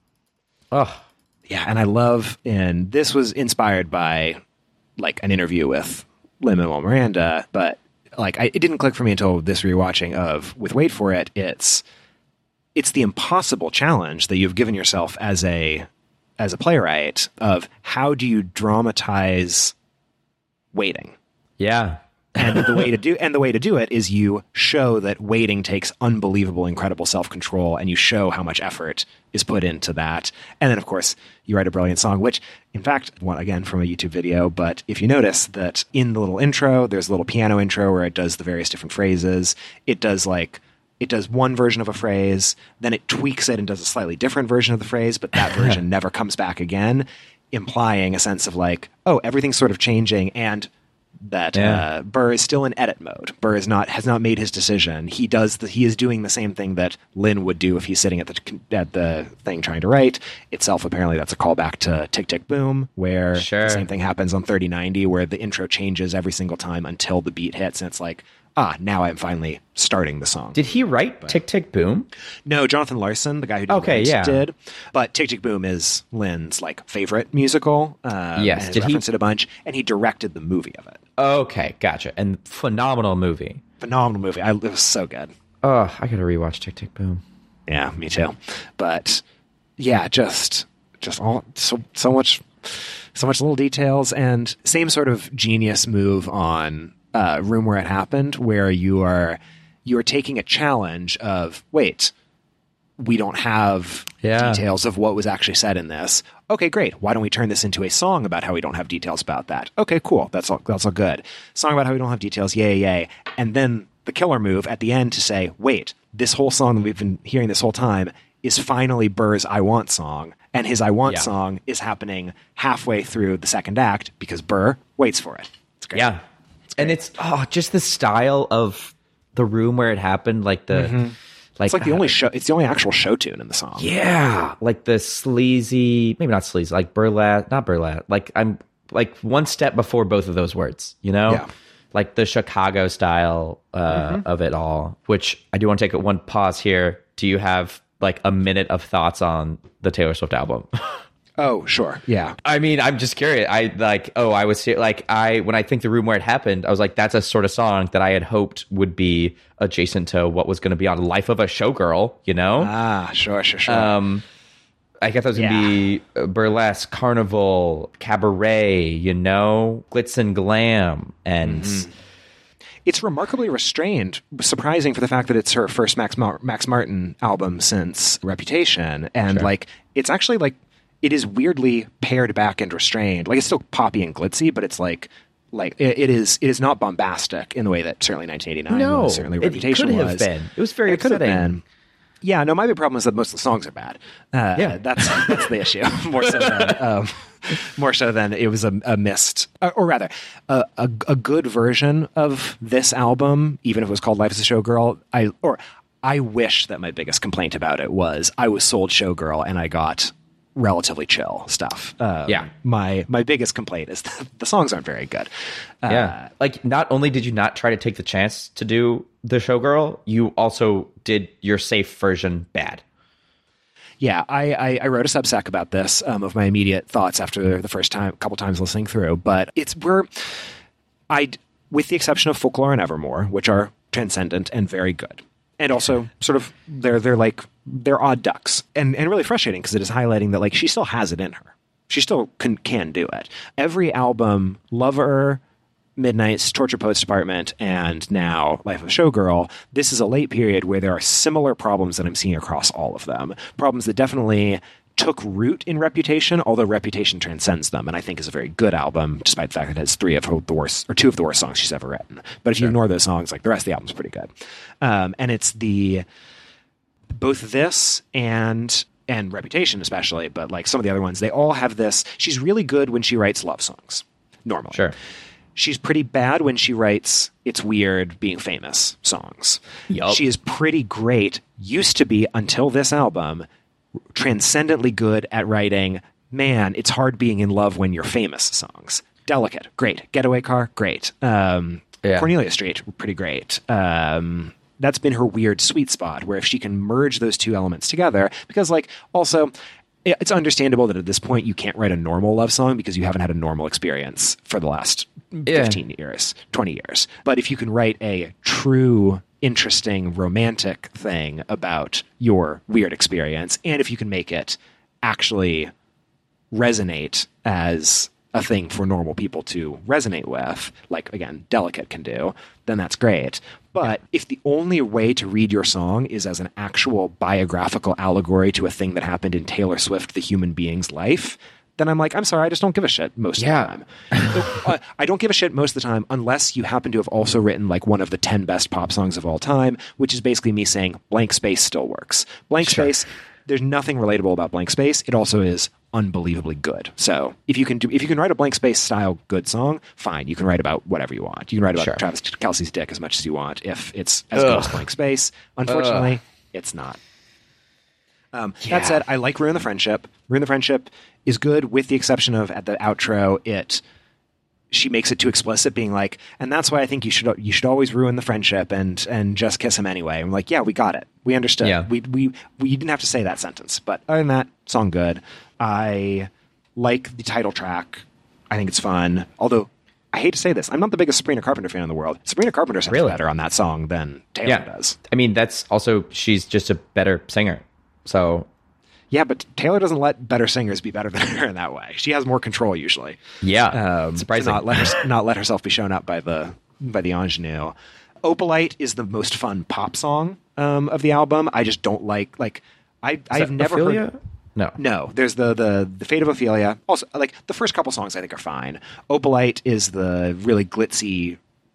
B: Oh.
A: Yeah, and I love, and this was inspired by, like, an interview with Lin-Manuel Miranda, but, like, I, it didn't click for me until this rewatching of, with Wait For It, it's, it's the impossible challenge that you've given yourself as a, as a playwright of how do you dramatize waiting?
B: Yeah.
A: and the way to do and the way to do it is you show that waiting takes unbelievable, incredible self-control, and you show how much effort is put into that. And then, of course, you write a brilliant song, which, in fact, one again from a YouTube video. But if you notice that in the little intro, there's a little piano intro where it does the various different phrases. It does like it does one version of a phrase, then it tweaks it and does a slightly different version of the phrase, but that version never comes back again, implying a sense of like, oh, everything's sort of changing and. That yeah. uh, Burr is still in edit mode. Burr is not has not made his decision. He does the, he is doing the same thing that Lin would do if he's sitting at the at the thing trying to write. Itself, apparently, that's a callback to Tick Tick Boom, where
B: sure.
A: the same thing happens on thirty ninety, where the intro changes every single time until the beat hits, and it's like, ah, now I'm finally starting the song.
B: Did he write but, Tick Tick Boom?
A: No, Jonathan Larson, the guy who did
B: okay,
A: Lint,
B: yeah.
A: did. But Tick Tick Boom is Lin's like favorite musical. Uh,
B: yes,
A: and
B: did
A: referenced
B: he?
A: it a bunch, and he directed the movie of it.
B: Okay, gotcha. And phenomenal movie.
A: Phenomenal movie. I, it was so good.
B: Oh, I gotta rewatch Tick Tick Boom.
A: Yeah, me too. But yeah, just just all so so much so much little details, and same sort of genius move on uh, Room Where It Happened, where you are you are taking a challenge of wait, we don't have
B: yeah.
A: details of what was actually said in this. Okay, great. Why don't we turn this into a song about how we don't have details about that? Okay, cool. That's all. That's all good. Song about how we don't have details. Yay, yay. And then the killer move at the end to say, wait, this whole song that we've been hearing this whole time is finally Burr's I Want song. And his I Want
B: yeah.
A: song is happening halfway through the second act because Burr waits for it. It's great.
B: Yeah. It's great. And it's oh, just the style of the room where it happened, like the... Mm-hmm.
A: Like, it's like the only show. It's the only actual show tune in the song.
B: Yeah, like the sleazy, maybe not sleazy, like burlesque, not burlesque. Like I'm like one step before both of those words. You know,
A: yeah.
B: like the Chicago style uh, mm-hmm. of it all. Which I do want to take one pause here. Do you have like a minute of thoughts on the Taylor Swift album?
A: Oh, sure. Yeah.
B: I mean, I'm just curious. I like, oh, I was like, I, when I think the room where it happened, I was like, that's a sort of song that I had hoped would be adjacent to what was going to be on Life of a Showgirl, you know?
A: Ah, sure, sure, sure.
B: Um, I guess that was going to
A: Yeah.
B: be burlesque, carnival, cabaret, you know, glitz and glam. And
A: Mm-hmm. It's remarkably restrained, surprising for the fact that it's her first Max, Mar- Max Martin album since Reputation. And
B: Sure.
A: like, it's actually like, it is weirdly pared back and restrained. Like, it's still poppy and glitzy, but it's like, like it, it is. It is not bombastic in the way that certainly nineteen eighty-nine
B: no,
A: was. Certainly,
B: it
A: Reputation
B: could have
A: was.
B: been. It was very
A: It could have
B: upsetting.
A: been. Yeah, no. My big problem is that most of the songs are bad. Uh,
B: Yeah.
A: that's that's the issue. More so than um, more so than it was a, a missed, or, or rather, a, a a good version of this album, even if it was called Life as a Showgirl. I or I wish that my biggest complaint about it was I was sold Showgirl and I got relatively chill stuff. Um,
B: Yeah.
A: My my biggest complaint is that the songs aren't very good. Uh,
B: Yeah. Like, not only did you not try to take the chance to do the Showgirl, you also did your safe version bad.
A: Yeah, I, I, I wrote a Substack about this um, of my immediate thoughts after the first time, couple times listening through. But it's where I, with the exception of Folklore and Evermore, which are transcendent and very good, and also sort of they're they're like they're odd ducks and and really frustrating because it is highlighting that like she still has it in her. She still can can do it. Every album, Lover, Midnight's Torture Poets Department, and now Life of a Showgirl, this is a late period where there are similar problems that I'm seeing across all of them. Problems that definitely took root in Reputation, although Reputation transcends them, and I think is a very good album, despite the fact that it has three of the worst, or two of the worst songs she's ever written. But if
B: Sure.
A: you ignore those songs, like the rest of the album's pretty good. Um, and it's the both this and and Reputation especially, but like some of the other ones, they all have this. She's really good when she writes love songs, normally.
B: Sure.
A: She's pretty bad when she writes It's Weird Being Famous songs.
B: Yep.
A: She is pretty great, used to be until this album, transcendently good at writing, man, it's hard being in love when you're famous songs. Delicate, great. Getaway Car, great. Um,
B: yeah.
A: Cornelia Street, pretty great. Um, that's been her weird sweet spot, where if she can merge those two elements together, because like also it's understandable that at this point you can't write a normal love song because you haven't had a normal experience for the last fifteen yeah. years, twenty years. But if you can write a true, interesting, romantic thing about your weird experience, and if you can make it actually resonate as a thing for normal people to resonate with, like, again, Delicate can do, then that's great. But if the only way to read your song is as an actual biographical allegory to a thing that happened in Taylor Swift, the human being's life, then I'm like, I'm sorry, I just don't give a shit most
B: yeah.
A: of the time. uh, I don't give a shit most of the time unless you happen to have also written like one of the ten best pop songs of all time, which is basically me saying Blank Space still works. Blank
B: sure.
A: Space, there's nothing relatable about Blank Space. It also is unbelievably good. So if you can do, if you can write a Blank Space style good song, fine. You can write about whatever you want. You can write about
B: sure.
A: Travis Kelce's dick as much as you want if it's as good as Blank Space. Unfortunately, Ugh. it's not. Um, yeah. That said, I like Ruin the Friendship. Ruin the Friendship is good with the exception of at the outro, it she makes it too explicit, being like, and that's why I think you should you should always ruin the friendship and and just kiss him anyway. I'm like, yeah, we got it. We understood.
B: Yeah.
A: We we we didn't have to say that sentence. But other than that, song good. I like the title track. I think it's fun. Although I hate to say this, I'm not the biggest Sabrina Carpenter fan in the world. Sabrina Carpenter sounds
B: really?
A: better on that song than Taylor
B: yeah.
A: does.
B: I mean, that's also, she's just a better singer. So
A: yeah, but Taylor doesn't let better singers be better than her in that way. She has more control usually.
B: Yeah,
A: um,
B: surprising.
A: Not let her, not let herself be shown up by the by the ingenue. Opalite is the most fun pop song um, of the album. I just don't like like I
B: is
A: I've never
B: Ophelia?
A: heard.
B: No,
A: no. There's the the the Fate of Ophelia. Also, like the first couple songs, I think are fine. Opalite is the really glitzy,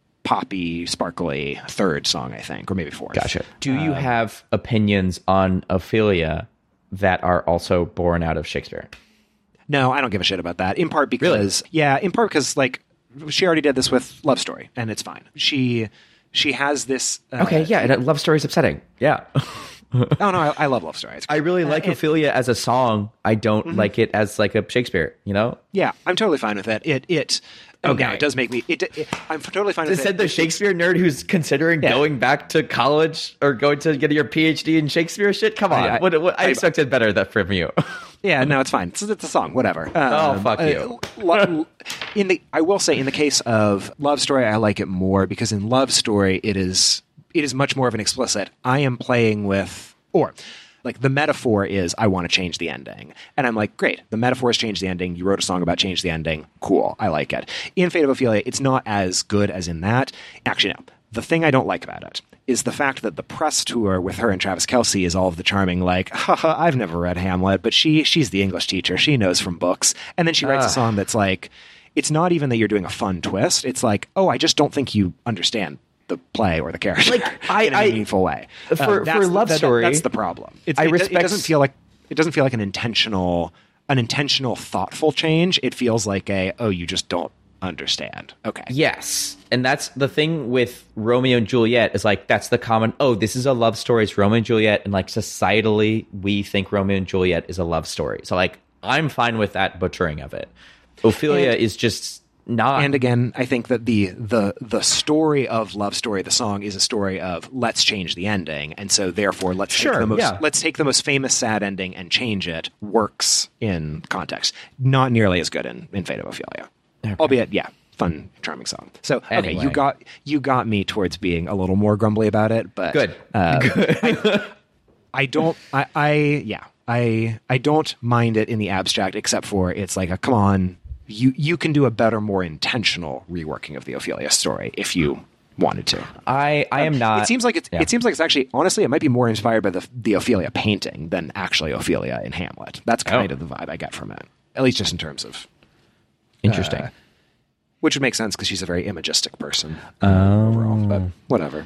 A: poppy, sparkly third song, I think, or maybe fourth.
B: Gotcha. Do you
A: um,
B: have opinions on Ophelia that are also born out of Shakespeare?
A: No, I don't give a shit about that. In part because, really? yeah, in part because like she already did this with Love Story, and it's fine. She she has this. Uh,
B: okay, yeah, and Love Story is upsetting. Yeah.
A: oh no, I, I love Love Story.
B: I really uh, like it, Ophelia as a song. I don't mm-hmm. like it as like a Shakespeare. You know?
A: Yeah, I'm totally fine with it. It it. Okay, now, it does make me. It, it, I'm totally fine with
B: it.
A: It
B: said the Shakespeare nerd who's considering yeah. going back to college or going to get your P H D in Shakespeare shit. Come on, I, I, what, what, I, I expected better that from you.
A: Yeah, no, it's fine. It's, it's a song, whatever. Um,
B: oh, fuck you.
A: Uh, in the, I will say, in the case of Love Story, I like it more because in Love Story, it is it is much more of an explicit. I am playing with, or like the metaphor is, I want to change the ending, and I'm like, great. The metaphor is change the ending. You wrote a song about change the ending. Cool, I like it. In Fate of Ophelia, it's not as good as in that. Actually, no. The thing I don't like about it is the fact that the press tour with her and Travis Kelce is all of the charming, like, haha, I've never read Hamlet, but she she's the English teacher. She knows from books. And then she writes uh. a song that's like, it's not even that you're doing a fun twist. It's like, oh, I just don't think you understand the play or the character like, I, in a I, meaningful way.
B: For,
A: um,
B: for Love
A: that,
B: Story,
A: that's the problem. It's,
B: I
A: it,
B: respect...
A: it doesn't feel like it doesn't feel like an intentional, an intentional, thoughtful change. It feels like a, oh, you just don't understand. Okay.
B: Yes. And that's the thing with Romeo and Juliet is like, that's the common, oh, this is a love story. It's Romeo and Juliet. And like societally, we think Romeo and Juliet is a love story. So like, I'm fine with that butchering of it. Ophelia and, is just not.
A: And again, I think that the, the, the story of Love Story, the song, is a story of let's change the ending. And so therefore, let's
B: sure,
A: take the most,
B: yeah.
A: let's take the most famous sad ending and change it. Works in context. Not nearly as good in, in Fate of Ophelia. Okay. Albeit, yeah, fun, charming song. So, okay,
B: anyway.
A: you got you got me towards being a little more grumbly about it, but
B: good.
A: Uh,
B: good.
A: I, I don't. I, I yeah. I I don't mind it in the abstract, except for it's like a come on. You you can do a better, more intentional reworking of the Ophelia story if you wanted to.
B: I I am
A: um,
B: not.
A: It seems like it's
B: yeah.
A: it seems like it's actually honestly it might be more inspired by the the Ophelia painting than actually Ophelia in Hamlet. That's kind
B: oh.
A: of the vibe I get from it, at least just in terms of.
B: Interesting.
A: Uh, which would make sense because she's a very imagistic person
B: oh.
A: overall, but whatever.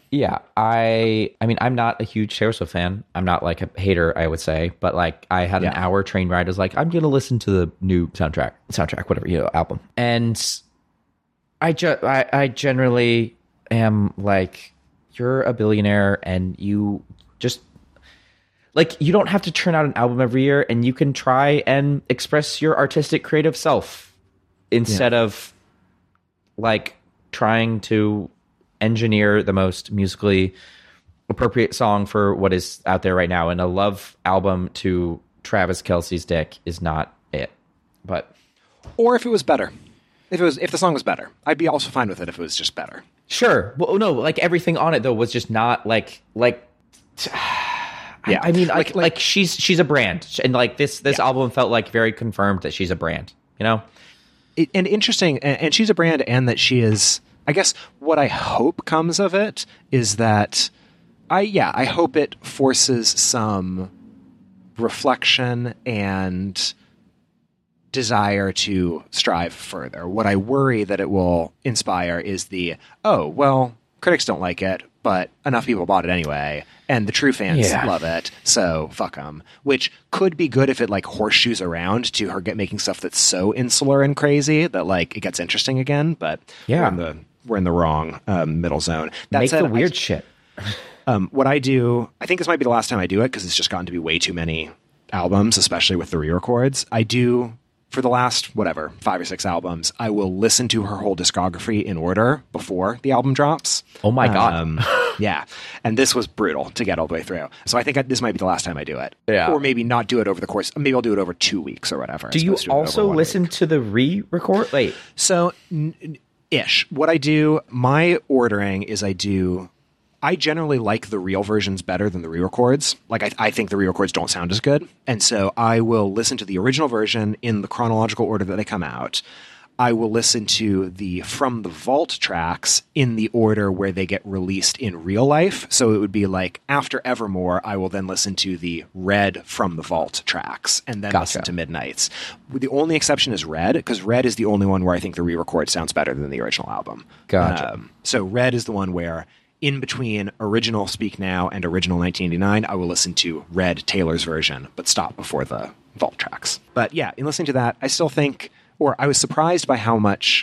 B: Yeah, I I mean, I'm not a huge Taylor Swift fan. I'm not like a hater, I would say, but like I had an
A: Yeah.
B: hour train ride. I was like, I'm going to listen to the new soundtrack, soundtrack, whatever, you know, album. And I, ju- I, I generally am like, you're a billionaire and you just like, you don't have to churn out an album every year, and you can try and express your artistic creative self instead
A: Yeah.
B: of like trying to engineer the most musically appropriate song for what is out there right now. And a love album to Travis Kelce's dick is not it. But
A: Or if it was better. If it was, if the song was better, I'd be also fine with it if it was just better.
B: sure. Well, no, like everything on it though was just not like like.
A: Yeah.
B: I, I mean, like,
A: Like-
B: like
A: like-
B: she's she's a brand, and like this this
A: Yeah.
B: album felt like very confirmed that she's a brand. You know.
A: It, and interesting, and, and she's a brand, and that she is. I guess what I hope comes of it is that I yeah I hope it forces some reflection and desire to strive further. What I worry that it will inspire is the, oh, well, critics don't like it, but enough people bought it anyway, and the true fans
B: Yeah.
A: love it, so fuck them. Which could be good if it like horseshoes around to her get making stuff that's so insular and crazy that like it gets interesting again. But
B: Yeah.
A: we're in the we're in the wrong um, middle zone. That
B: Make
A: said,
B: the weird
A: I,
B: shit.
A: um, what I do, I think this might be the last time I do it because it's just gotten to be way too many albums, especially with the re-records. I do, for the last, whatever, five or six albums, I will listen to her whole discography in order before the album drops.
B: Oh my God.
A: Um, yeah. And this was brutal to get all the way through. So I think I, this might be the last time I do it.
B: Yeah.
A: Or maybe not do it over the course. Maybe I'll do it over two weeks or whatever.
B: Do
A: as
B: you
A: opposed to doing it over
B: also
A: one
B: listen
A: week.
B: to the re-record? Wait,
A: So, n- n- ish. What I do, my ordering is I do. I generally like the real versions better than the re-records. Like, I, I think the re-records don't sound as good. And so I will listen to the original version in the chronological order that they come out. I will listen to the From the Vault tracks in the order where they get released in real life. So it would be like after Evermore, I will then listen to the Red From the Vault tracks and then
B: Gotcha.
A: listen to Midnights. The only exception is Red, because Red is the only one where I think the re-record sounds better than the original album.
B: Gotcha.
A: Um, so Red is the one where in between original Speak Now and original nineteen eighty-nine, I will listen to Red Taylor's version, but stop before the Vault tracks. But yeah, in listening to that, I still think, or I was surprised by how much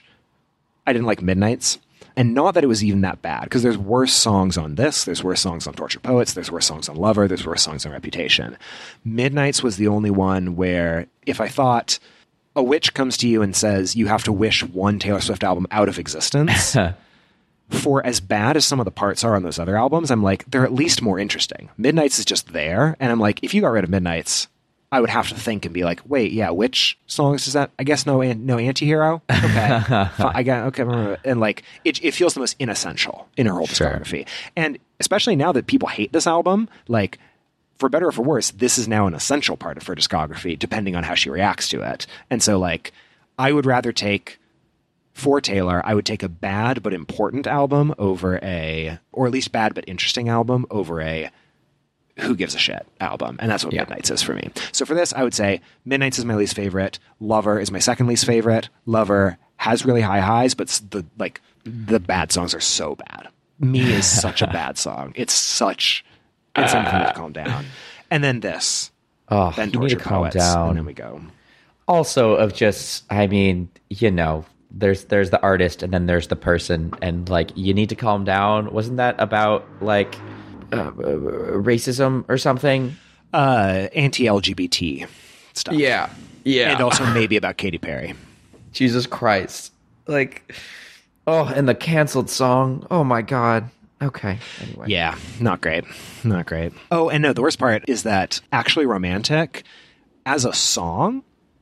A: I didn't like Midnights. And not that it was even that bad, because there's worse songs on this, there's worse songs on Tortured Poets, there's worse songs on Lover, there's worse songs on Reputation. Midnights was the only one where if I thought a witch comes to you and says you have to wish one Taylor Swift album out of existence, for as bad as some of the parts are on those other albums, I'm like, they're at least more interesting. Midnights is just there, and I'm like, if you got rid of Midnights, I would have to think and be like, wait, yeah, which songs is that? I guess no, an- no Antihero. Okay, Fine, I got okay, and like it, it feels the most inessential in her whole
B: Sure.
A: discography, and especially now that people hate this album, like for better or for worse, this is now an essential part of her discography, depending on how she reacts to it. And so, like, I would rather take. For Taylor, I would take a bad but important album over a, or at least bad but interesting album over a who gives a shit album. And that's what
B: Yeah.
A: Midnights is for me. So for this, I would say Midnights is my least favorite. Lover is my second least favorite. Lover has really high highs, but s- the like the bad songs are so bad. Me is such a bad song. It's such, it's something to calm down. And then this,
B: oh,
A: then
B: you need to
A: Tortured
B: calm
A: Poets,
B: down.
A: and then we go.
B: Also, of just, I mean, you know, there's there's the artist and then there's the person, and like you need to calm down. Wasn't that about like uh, racism or something?
A: Uh, anti-L G B T stuff.
B: yeah.
A: And also maybe about Katy Perry.
B: Jesus Christ. Like, oh, and the canceled song. Oh my God. Okay. Anyway.
A: Yeah, not great. Not great. Oh, and no, the worst part is that Actually Romantic, as a song,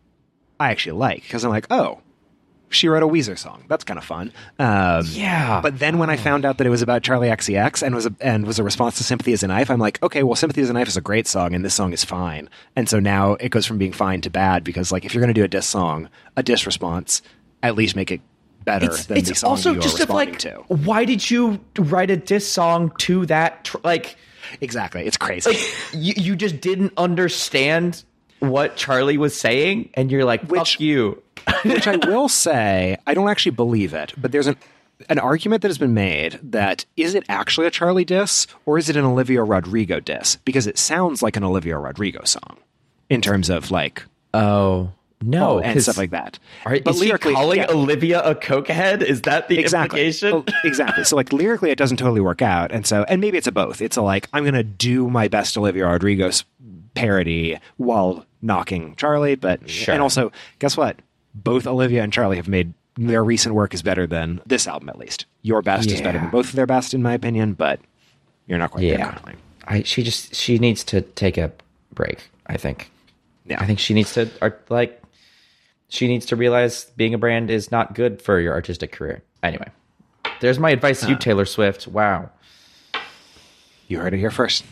A: I actually like, because I'm like, oh, she wrote a Weezer song. That's kind of fun. Um,
B: Yeah.
A: But then when I found out that it was about Charlie X C X and was a, and was a response to Sympathy is a Knife, I'm like, okay, well, Sympathy is a Knife is a great song, and this song is fine. And so now it goes from being fine to bad, because like if you're going to do a diss song, a diss response, at least make it better
B: It's,
A: than
B: it's
A: the song
B: also
A: you are
B: just of
A: responding
B: like,
A: to.
B: why did you write a diss song to that? Tr- like,
A: Exactly. It's crazy.
B: you, you just didn't understand what Charlie was saying, and you're like, fuck
A: Which-
B: you.
A: Which I will say, I don't actually believe it, but there's an an argument that has been made that is it actually a Charlie diss or is it an Olivia Rodrigo diss? Because it sounds like an Olivia Rodrigo song in terms of like
B: oh no
A: oh, and stuff like that.
B: Are, but is he calling yeah. Olivia a cokehead? Is that the
A: exactly.
B: implication?
A: Exactly. So like lyrically, it doesn't totally work out, and so and maybe it's a both. It's a like I'm gonna do my best Olivia Rodrigo's parody while knocking Charlie, but
B: sure.
A: and also guess what? Both Olivia and Charlie have made their recent work is better than this album, at least. Your best
B: yeah.
A: is better than both of their best, in my opinion, but you're not quite
B: yeah.
A: there currently.
B: I she just she needs to take a break. I think.
A: Yeah,
B: I think she needs to like. She needs to realize being a brand is not good for your artistic career. Anyway, there's my advice to you, uh, Taylor Swift. Wow.
A: You heard it here first.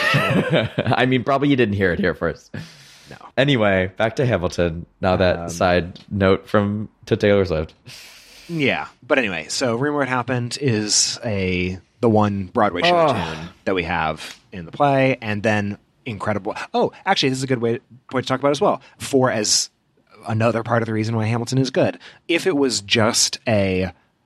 B: I mean, probably you didn't hear it here first.
A: No.
B: Anyway, back to Hamilton. Now that um, side note from to Taylor Swift.
A: Yeah. But anyway, so Rumor It Happened is a the one Broadway show
B: oh.
A: tune that we have in the play, and then incredible. Oh, actually, this is a good way point to talk about as well. For as another part of the reason why Hamilton is good. If it was just a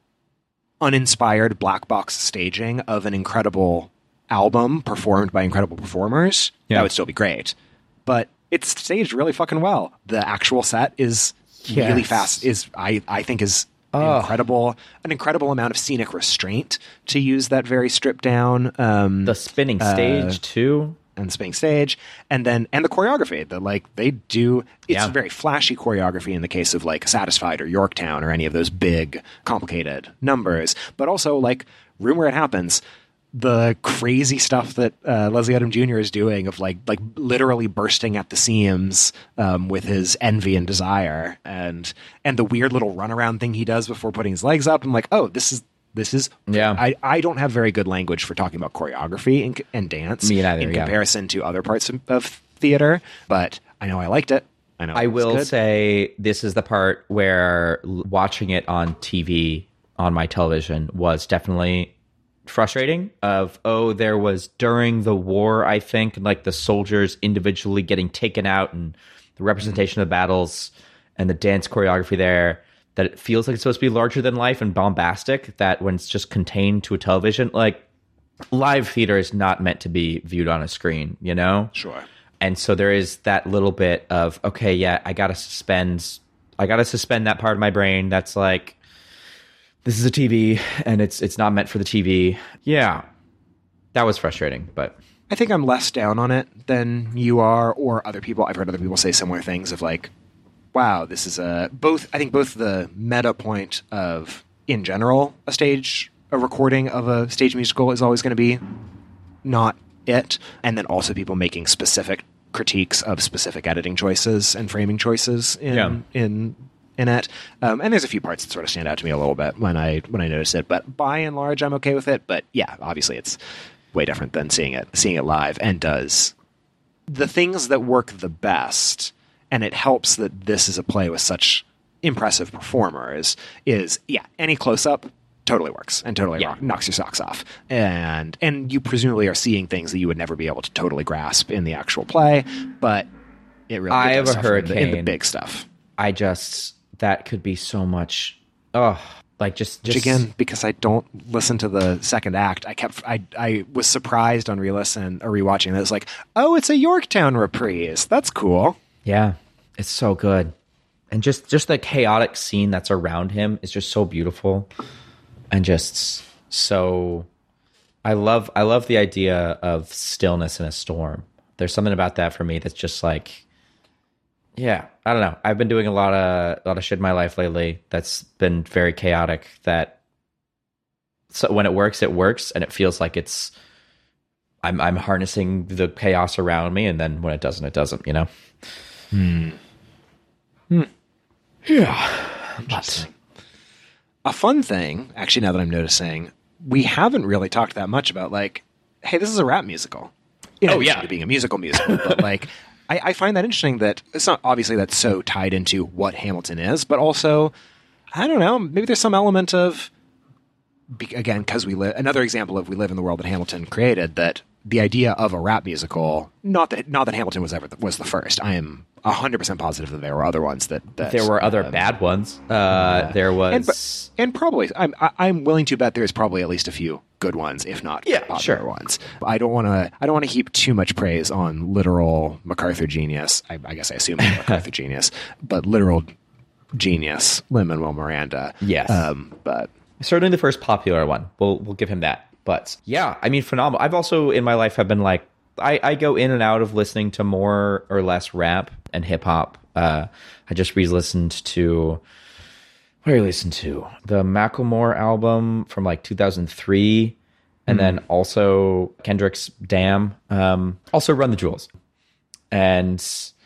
A: uninspired black box staging of an incredible album performed by incredible performers,
B: yeah.
A: that would still be great. But it's staged really fucking well. The actual set is yes. really fast. Is I I think is oh. incredible. An incredible amount of scenic restraint to use that very stripped down. Um,
B: the spinning stage
A: uh,
B: too.
A: And spinning stage, and then and the choreography. The like they do. It's
B: yeah.
A: very flashy choreography in the case of like Satisfied or Yorktown or any of those big, complicated numbers. But also like Rumor It Happens, the crazy stuff that uh, Leslie Odom Junior is doing of like like literally bursting at the seams um, with his envy and desire, and and the weird little runaround thing he does before putting his legs up. I'm like, oh, this is. This is
B: yeah.
A: I, I don't have very good language for talking about choreography and, and dance
B: Me neither,
A: in
B: yeah.
A: comparison to other parts of, of theater, but I know I liked it. I know
B: I will
A: good.
B: say this is the part where watching it on T V on my television was definitely frustrating. Of oh, there was during the war, I think, like the soldiers individually getting taken out and the representation mm-hmm. of the battles and the dance choreography there. That it feels like it's supposed to be larger than life and bombastic, that when it's just contained to a television, like live theater is not meant to be viewed on a screen, you know?
A: Sure.
B: And so there is that little bit of, okay, yeah, I gotta suspend, I gotta suspend that part of my brain that's like, this is a T V and it's it's not meant for the T V. Yeah, that was frustrating, but
A: I think I'm less down on it than you are or other people. I've heard other people say similar things of like, wow, this is a both. I think both the meta point of, in general, a stage, a recording of a stage musical is always going to be not it, and then also people making specific critiques of specific editing choices and framing choices in
B: yeah.
A: in in it. Um, and there's a few parts that sort of stand out to me a little bit when I when I notice it, but by and large, I'm okay with it. But yeah, obviously, it's way different than seeing it seeing it live, and does the things that work the best. And it helps that this is a play with such impressive performers, is, yeah, any close-up totally works and totally
B: yeah.
A: rock, knocks your socks off. And and you presumably are seeing things that you would never be able to totally grasp in the actual play, but it really
B: I have a
A: hurricane in the, in the
B: hurricane.
A: big stuff.
B: I just, that could be so much, oh, like just... just
A: Which again, because I don't listen to the second act, I kept, I I was surprised on re-listen or rewatching that. It's like, oh, it's a Yorktown reprise. That's cool.
B: Yeah, it's so good. And just, just the chaotic scene that's around him is just so beautiful. And just so... I love I love the idea of stillness in a storm. There's something about that for me that's just like... Yeah, I don't know. I've been doing a lot of a lot of shit in my life lately that's been very chaotic. That so when it works, it works, and it feels like it's... I'm I'm harnessing the chaos around me, and then when it doesn't, it doesn't, you know?
A: Hmm.
B: Hmm. Yeah.
A: Interesting. A fun thing, actually, now that I'm noticing, we haven't really talked that much about, like, hey, this is a rap musical. In
B: oh,
A: addition
B: yeah.
A: to being a musical musical. But, like, I, I find that interesting that it's not, obviously, that's so tied into what Hamilton is, but also, I don't know, maybe there's some element of, again, because we live, another example of we live in the world that Hamilton created, that the idea of a rap musical, not that not that Hamilton was ever the, was the first. I am one hundred percent positive that there were other ones that, that
B: there were other
A: um,
B: bad ones. Uh, uh, there was
A: and, and probably I'm I'm willing to bet there's probably at least a few good ones, if not
B: yeah,
A: popular
B: sure.
A: ones. I don't want to I don't want to heap too much praise on literal MacArthur genius. I, I guess I assume he's MacArthur genius, but literal genius Lin-Manuel Miranda.
B: Yes,
A: um, but
B: certainly the first popular one. We'll we'll give him that. But yeah, I mean, phenomenal. I've also in my life have been like, I, I go in and out of listening to more or less rap and hip hop. Uh, I just re-listened to, what did I listen to? The Macklemore album from like two thousand three. And mm. then also Kendrick's Damn. Um, also Run the Jewels. And,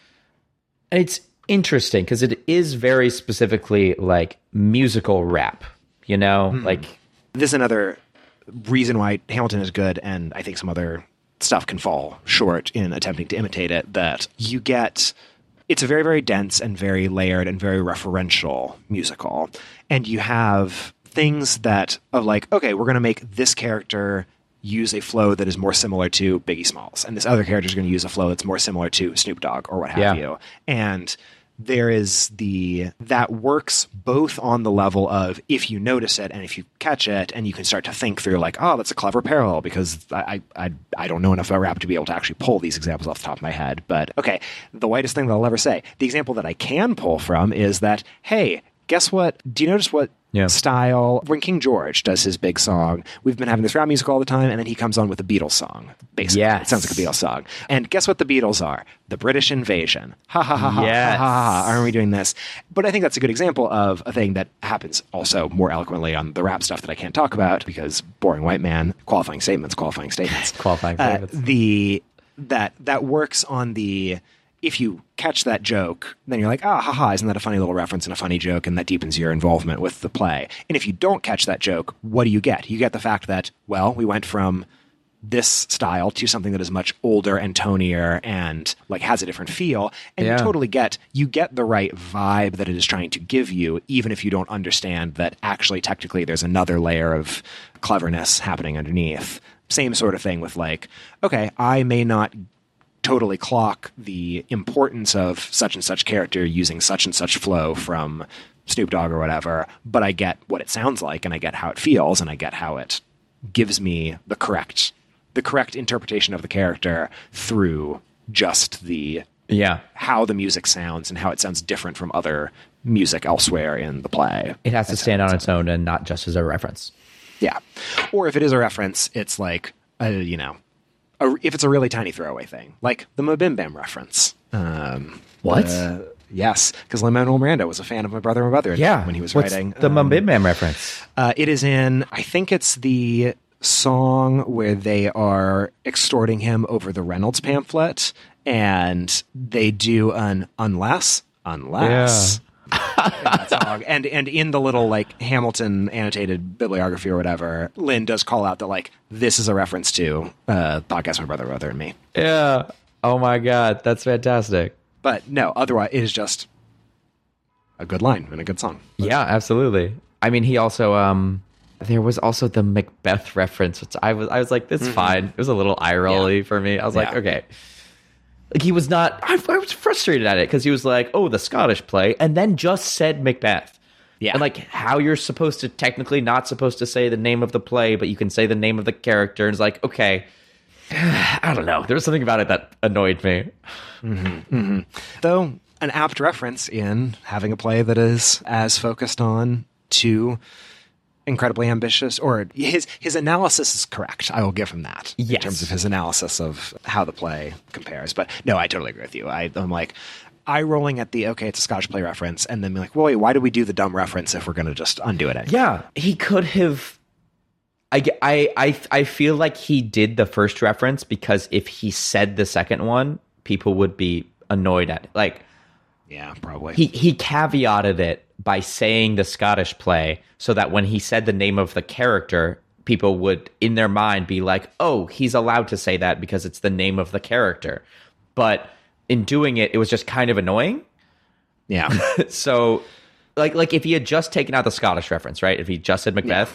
B: and it's interesting because it is very specifically like musical rap, you know, mm. like.
A: This is another reason why Hamilton is good, and I think some other stuff can fall short in attempting to imitate it, that you get it's a very, very dense and very layered and very referential musical. And you have things that of like, okay, we're going to make this character use a flow that is more similar to Biggie Smalls, and this other character is going to use a flow that's more similar to Snoop Dogg or what have
B: yeah.
A: you. And there is the that works both on the level of if you notice it and if you catch it, and you can start to think through like, oh, that's a clever parallel, because I I I don't know enough about rap to be able to actually pull these examples off the top of my head. But okay, the whitest thing that I'll ever say. The example that I can pull from is that, hey, guess what? Do you notice what yeah. style when King George does his big song? We've been having this rap music all the time, and then he comes on with a Beatles song. Basically,
B: yes.
A: It sounds like a Beatles song. And guess what the Beatles are? The British invasion. Ha ha ha ha
B: yes.
A: ha ha ha. Aren't we doing this? But I think that's a good example of a thing that happens also more eloquently on the rap stuff that I can't talk about because boring white man. Qualifying statements. Qualifying statements.
B: qualifying statements.
A: Uh, the that that works on the. If you catch that joke, then you're like, ah, haha, isn't that a funny little reference and a funny joke? And that deepens your involvement with the play. And if you don't catch that joke, what do you get? You get the fact that, well, we went from this style to something that is much older and tonier and like has a different feel. And
B: yeah.
A: you totally get, you get the right vibe that it is trying to give you, even if you don't understand that actually technically there's another layer of cleverness happening underneath. Same sort of thing with like, okay, I may not totally clock the importance of such and such character using such and such flow from Snoop Dogg or whatever, but I get what it sounds like, and I get how it feels, and I get how it gives me the correct the correct interpretation of the character through just the
B: yeah
A: how the music sounds and how it sounds different from other music elsewhere in the play.
B: It has to stand on its own and not just as a reference.
A: Yeah. Or if it is a reference, it's like, uh, you know, A, if it's a really tiny throwaway thing, like the Mabim Bam reference. Um,
B: what?
A: Uh, yes, because Lin-Manuel Miranda was a fan of My Brother, My Brother
B: yeah.
A: when he was
B: What's
A: writing.
B: the
A: um,
B: Mabim Bam reference?
A: Uh, it is in, I think it's the song where they are extorting him over the Reynolds pamphlet, and they do an unless, unless... Yeah. in that song. And and in the little like Hamilton annotated bibliography or whatever, Lynn does call out that like this is a reference to uh podcast My Brother, Brother and Me.
B: Yeah. Oh my God, that's fantastic.
A: But no, otherwise it is just a good line and a good song. But,
B: yeah, absolutely. I mean, he also um there was also the Macbeth reference, which I was I was like, this is mm-hmm. fine. It was a little eye rolly yeah. for me. I was yeah. like, okay. Like he was not. I, I was frustrated at it because he was like, "Oh, the Scottish play," and then just said Macbeth.
A: Yeah,
B: and like how you're supposed to technically not supposed to say the name of the play, but you can say the name of the character. And it's like, okay, I don't know. There was something about it that annoyed me.
A: Mm-hmm, mm-hmm. Though an apt reference in having a play that is as focused on two incredibly ambitious, or his his analysis is correct. I will give him that
B: yes.
A: in terms of his analysis of how the play compares. But no, I totally agree with you. I, I'm like eye rolling at the okay, it's a Scottish play reference, and then be like, well, wait, why do we do the dumb reference if we're going to just undo it? Anyway?
B: Yeah, he could have. I, I, I, I feel like he did the first reference because if he said the second one, people would be annoyed at it. Like,
A: yeah, probably.
B: He he caveated it by saying the Scottish play so that when he said the name of the character, people would, in their mind, be like, oh, he's allowed to say that because it's the name of the character. But in doing it, it was just kind of annoying.
A: Yeah.
B: So, like, like if he had just taken out the Scottish reference, right? If he just said Macbeth,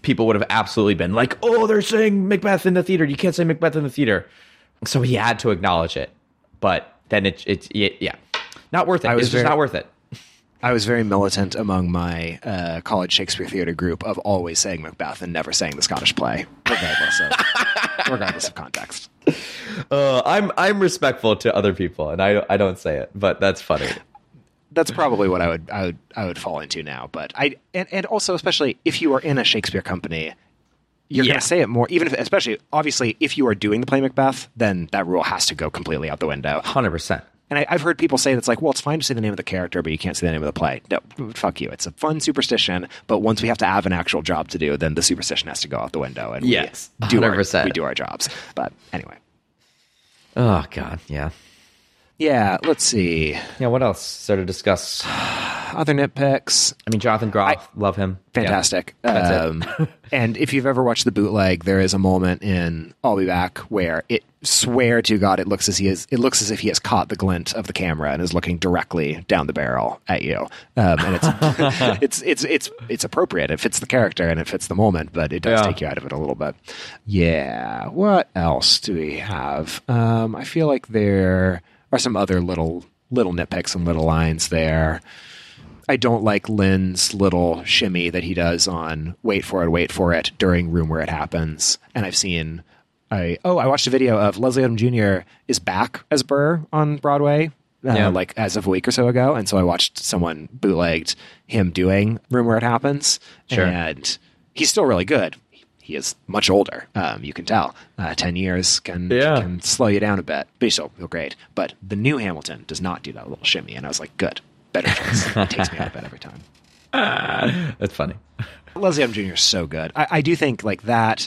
B: people would have absolutely been like, oh, they're saying Macbeth in the theater. You can't say Macbeth in the theater. So he had to acknowledge it. But then it, it's, it, yeah, not worth it.
A: I was
B: It's just
A: very-
B: not worth it.
A: I was very militant among my uh, college Shakespeare theater group of always saying Macbeth and never saying the Scottish play, regardless of regardless of context.
B: Uh, I'm I'm respectful to other people, and I I don't say it, but that's funny.
A: That's probably what I would I would I would fall into now. But I and, and also especially if you are in a Shakespeare company, you're
B: Yeah.
A: going to say it more. Even if especially obviously if you are doing the play Macbeth, then that rule has to go completely out the window.
B: one hundred percent.
A: And I, I've heard people say that's like, well, it's fine to say the name of the character, but you can't say the name of the play. No, fuck you. It's a fun superstition, but once we have to have an actual job to do, then the superstition has to go out the window. And
B: Yes,
A: we do,
B: one
A: our,
B: hundred percent.
A: we do our jobs. But anyway.
B: Oh God, yeah,
A: Yeah, let's see.
B: yeah. What else? So to discuss.
A: Other nitpicks.
B: I mean, Jonathan Groff, love him.
A: Fantastic.
B: Yeah, that's
A: um, and if you've ever watched the bootleg, there is a moment in I'll Be Back where it swear to God it looks as he is it looks as if he has caught the glint of the camera and is looking directly down the barrel at you. Um, and it's it's it's it's it's appropriate. It fits the character and it fits the moment, but it does
B: Yeah.
A: take you out of it a little bit. Yeah. What else do we have? Um, I feel like there are some other little little nitpicks and little lines there. I don't like Lynn's little shimmy that he does on Wait For It, Wait For It during Room Where It Happens. And I've seen, I oh, I watched a video of Leslie Odom Junior is back as Burr on Broadway, uh,
B: Yeah.
A: like as of a week or so ago. And so I watched someone bootlegged him doing Room Where It Happens.
B: Sure.
A: And he's still really good. He is much older. Um, you can tell. Uh, Ten years can
B: Yeah.
A: can slow you down a bit, but he's still great. But the new Hamilton does not do that little shimmy. And I was like, good. Better choice. It takes me out of bed every time.
B: That's funny.
A: Leslie Odom Junior is so good. I, I do think like that.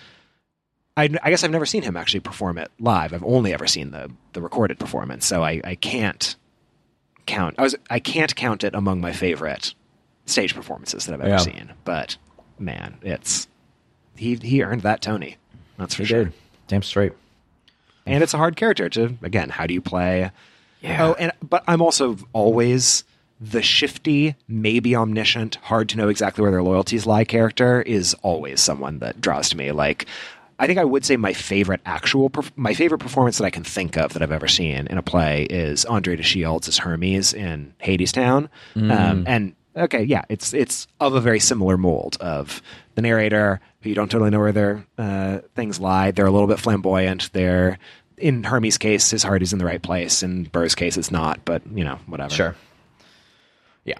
A: I, I guess I've never seen him actually perform it live. I've only ever seen the the recorded performance, so I, I can't count. I was I can't count it among my favorite stage performances that I've ever
B: Yeah.
A: seen. But man, it's he he earned that Tony. That's for
B: He
A: sure.
B: did. Damn straight.
A: And it's a hard character to again. How do you play?
B: Yeah.
A: Oh, and but I'm also always the shifty, maybe omniscient, hard to know exactly where their loyalties lie character is always someone that draws to me. Like, I think I would say my favorite actual, perf- my favorite performance that I can think of that I've ever seen in a play is Andre de Shields as Hermes in Hadestown. Um, and okay, yeah, it's it's of a very similar mold of the narrator who you don't totally know where their uh, things lie. They're a little bit flamboyant. They're in Hermes' case, his heart is in the right place. In Burr's case, it's not. But you know, whatever.
B: Sure. Yeah.